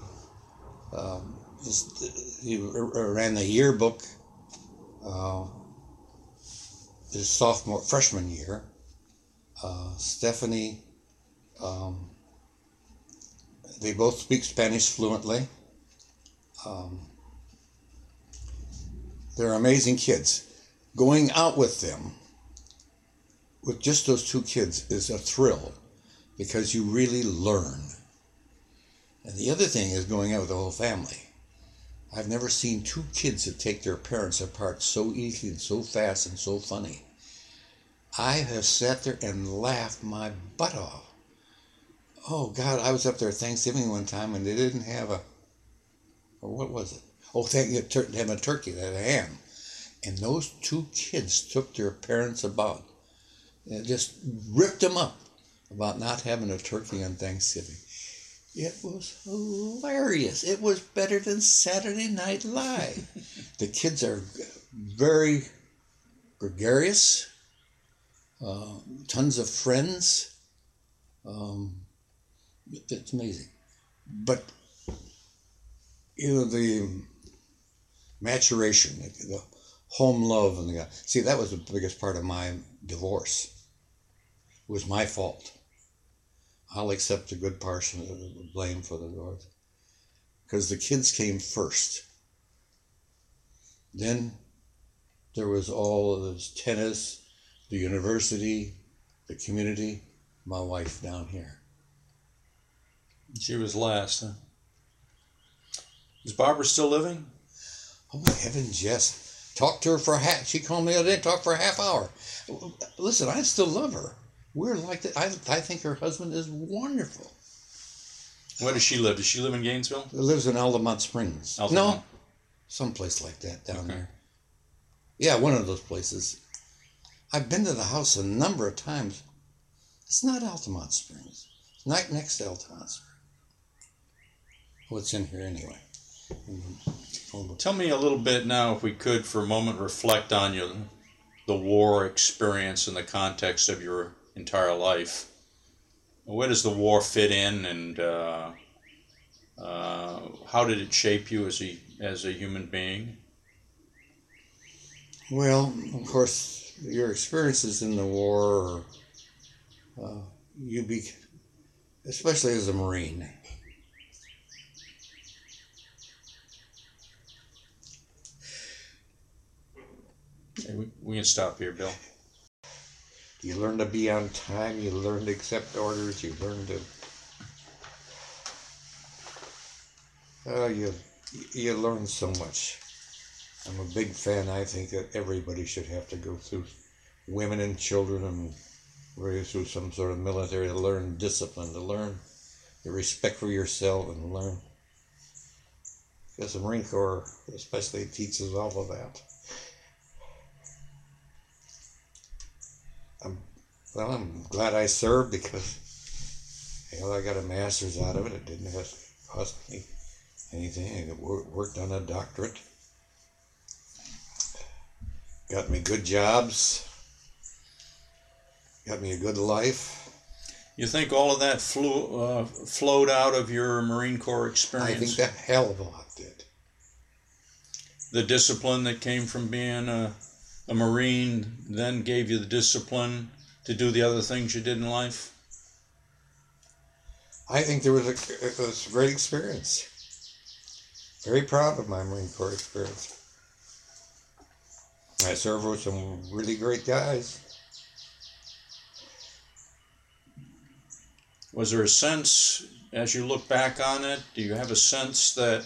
B: ran the yearbook his freshman year. Stephanie, they both speak Spanish fluently. They're amazing kids. Going out with them, with just those 2 kids, is a thrill because you really learn. And the other thing is going out with the whole family. I've never seen 2 kids that take their parents apart so easily and so fast and so funny. I have sat there and laughed my butt off. Oh, God, I was up there Thanksgiving one time and they didn't have or what was it? Oh, they had a turkey, they had a ham. And those 2 kids took their parents about. And just ripped them up about not having a turkey on Thanksgiving. It was hilarious. It was better than Saturday Night Live. The kids are very gregarious. Tons of friends. It's amazing. But, the maturation, the home love, and that was the biggest part of my divorce. It was my fault. I'll accept a good portion of the blame for the divorce. Because the kids came first. Then there was all of this tennis, the university, the community, my wife down here.
A: She was last, huh? Is Barbara still living?
B: Oh my heavens, yes. Talked to her for she called me the other day, talked for a half hour. Listen, I still love her. We're like that. I think her husband is wonderful.
A: Where does she live? Does she live in Gainesville?
B: Lives in Altamont Springs.
A: Altamont.
B: No, someplace like that down
A: Okay.
B: there. Yeah, one of those places. I've been to the house a number of times. It's not Altamont Springs. It's not next to Altamont Springs. Well, it's in here anyway.
A: Tell me a little bit now, if we could, for a moment, reflect on the war experience in the context of your entire life. Where does the war fit in, and how did it shape you as a human being?
B: Well, of course, your experiences in the war, especially as a Marine.
A: Okay, we can stop here, Bill.
B: You learn to be on time, you learn to accept orders, you learn to, you learn so much. I'm a big fan. I think that everybody should have to go through, women and children, and raised through some sort of military, to learn discipline, to learn the respect for yourself, and learn. Because the Marine Corps especially teaches all of that. I'm glad I served, because I got a master's out of it. It didn't cost me anything. I worked on a doctorate. Got me good jobs. Got me a good life.
A: You think all of that flowed out of your Marine Corps experience?
B: I think that hell of a lot did.
A: The discipline that came from being a Marine then gave you the discipline to do the other things you did in life?
B: I think it was a great experience. Very proud of my Marine Corps experience. I served with some really great guys.
A: Was there a sense, as you look back on it, do you have a sense that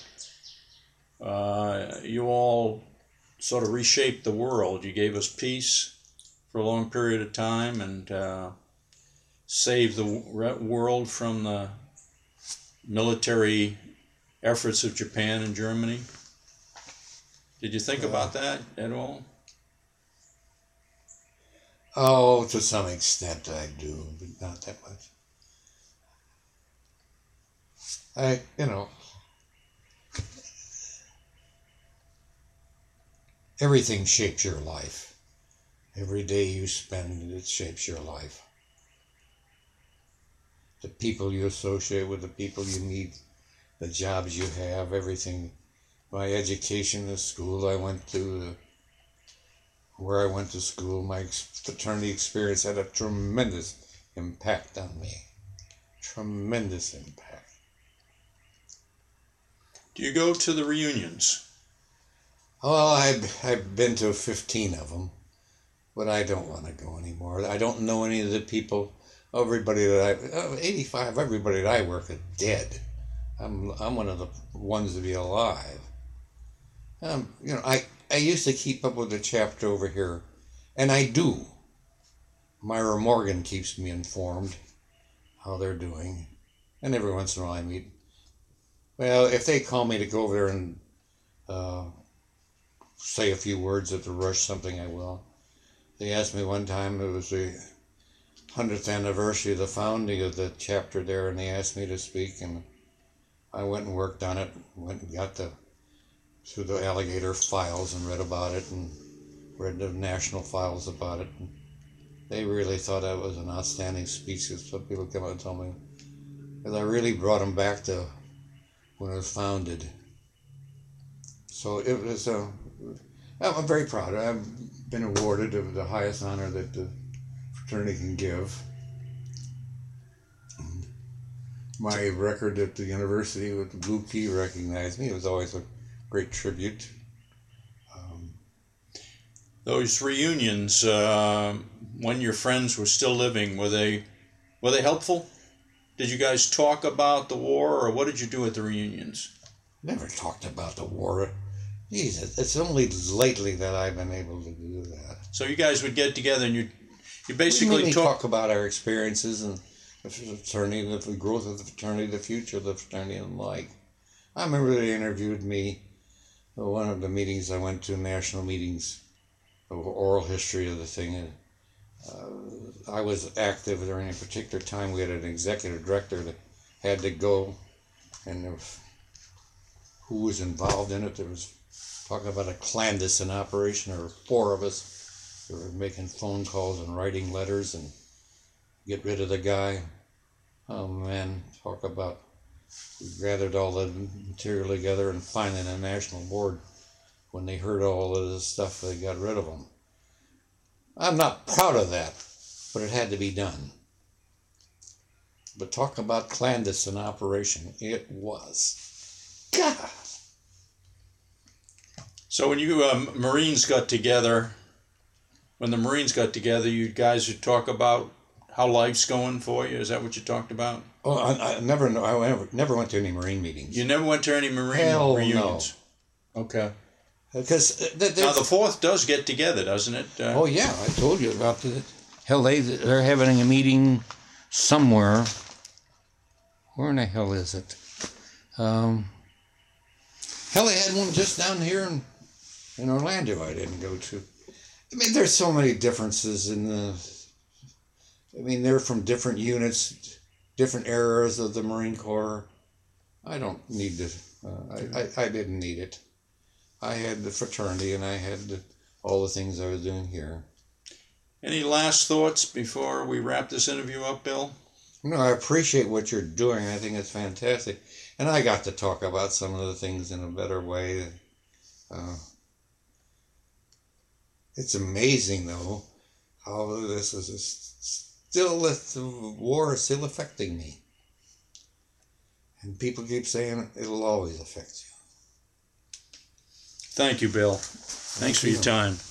A: you all sort of reshaped the world? You gave us peace for a long period of time, and saved the world from the military efforts of Japan and Germany. Did you think about that at all?
B: Oh, to some extent I do, but not that much. Everything shapes your life. Every day you spend, it shapes your life. The people you associate with, the people you meet, the jobs you have, everything. My education, the school I went to, where I went to school, my fraternity experience had a tremendous impact on me. Tremendous impact.
A: Do you go to the reunions?
B: Oh, I've been to 15 of them, but I don't want to go anymore. I don't know any of the people. Everybody that 85, everybody that I work with dead. I'm one of the ones to be alive. I used to keep up with the chapter over here, and I do. Myra Morgan keeps me informed how they're doing, and every once in a while I meet. Well, if they call me to go over there and say a few words at the Rush, something, I will. They asked me one time, it was the 100th anniversary of the founding of the chapter there, and they asked me to speak, and I went and worked on it, went and got through the alligator files and read about it, and read the national files about it. And they really thought that was an outstanding speech. Some people come out and tell me, because I really brought them back to when it was founded. So it was, I'm very proud. I've been awarded the highest honor that the fraternity can give. My record at the university with the Blue Key recognized me. It was always a great tribute.
A: Those reunions, when your friends were still living, were they helpful? Did you guys talk about the war, or what did you do at the reunions?
B: Never talked about the war. Jesus, it's only lately that I've been able to do that.
A: So you guys would get together and you
B: We
A: basically
B: mainly
A: talk.
B: talk about our experiences and the fraternity, the growth of the fraternity, the future of the fraternity, and the like. I remember they interviewed me at one of the meetings I went to, national meetings of oral history of the thing. I was active during a particular time. We had an executive director that had to go, and who was involved in it? There was talking about a clandestine operation. There were 4 of us. We were making phone calls and writing letters and get rid of the guy. Oh man, talk about, we gathered all the material together, and finally the national board, when they heard all of this stuff, they got rid of him. I'm not proud of that, but it had to be done. But talk about clandestine operation, it was. God.
A: So when you Marines got together, you guys would talk about how life's going for you. Is that what you talked about?
B: Oh, I never went to any Marine meetings.
A: You never went to any Marine
B: Hell
A: reunions? No. Okay.
B: Because
A: Now the 4th does get together, doesn't it?
B: oh yeah, I told you about the hell. They're having a meeting somewhere. Where in the hell is it? Hell, they had one just down here in Orlando. I didn't go to. I mean, there's so many differences in the. I mean, they're from different units, different eras of the Marine Corps. I don't need to. I didn't need it. I had the fraternity, and I had all the things I was doing here.
A: Any last thoughts before we wrap this interview up, Bill?
B: No, I appreciate what you're doing. I think it's fantastic. And I got to talk about some of the things in a better way. It's amazing, though, how this is still, the war is still affecting me. And people keep saying it'll always affect you.
A: Thank you, Bill. Thanks for your time.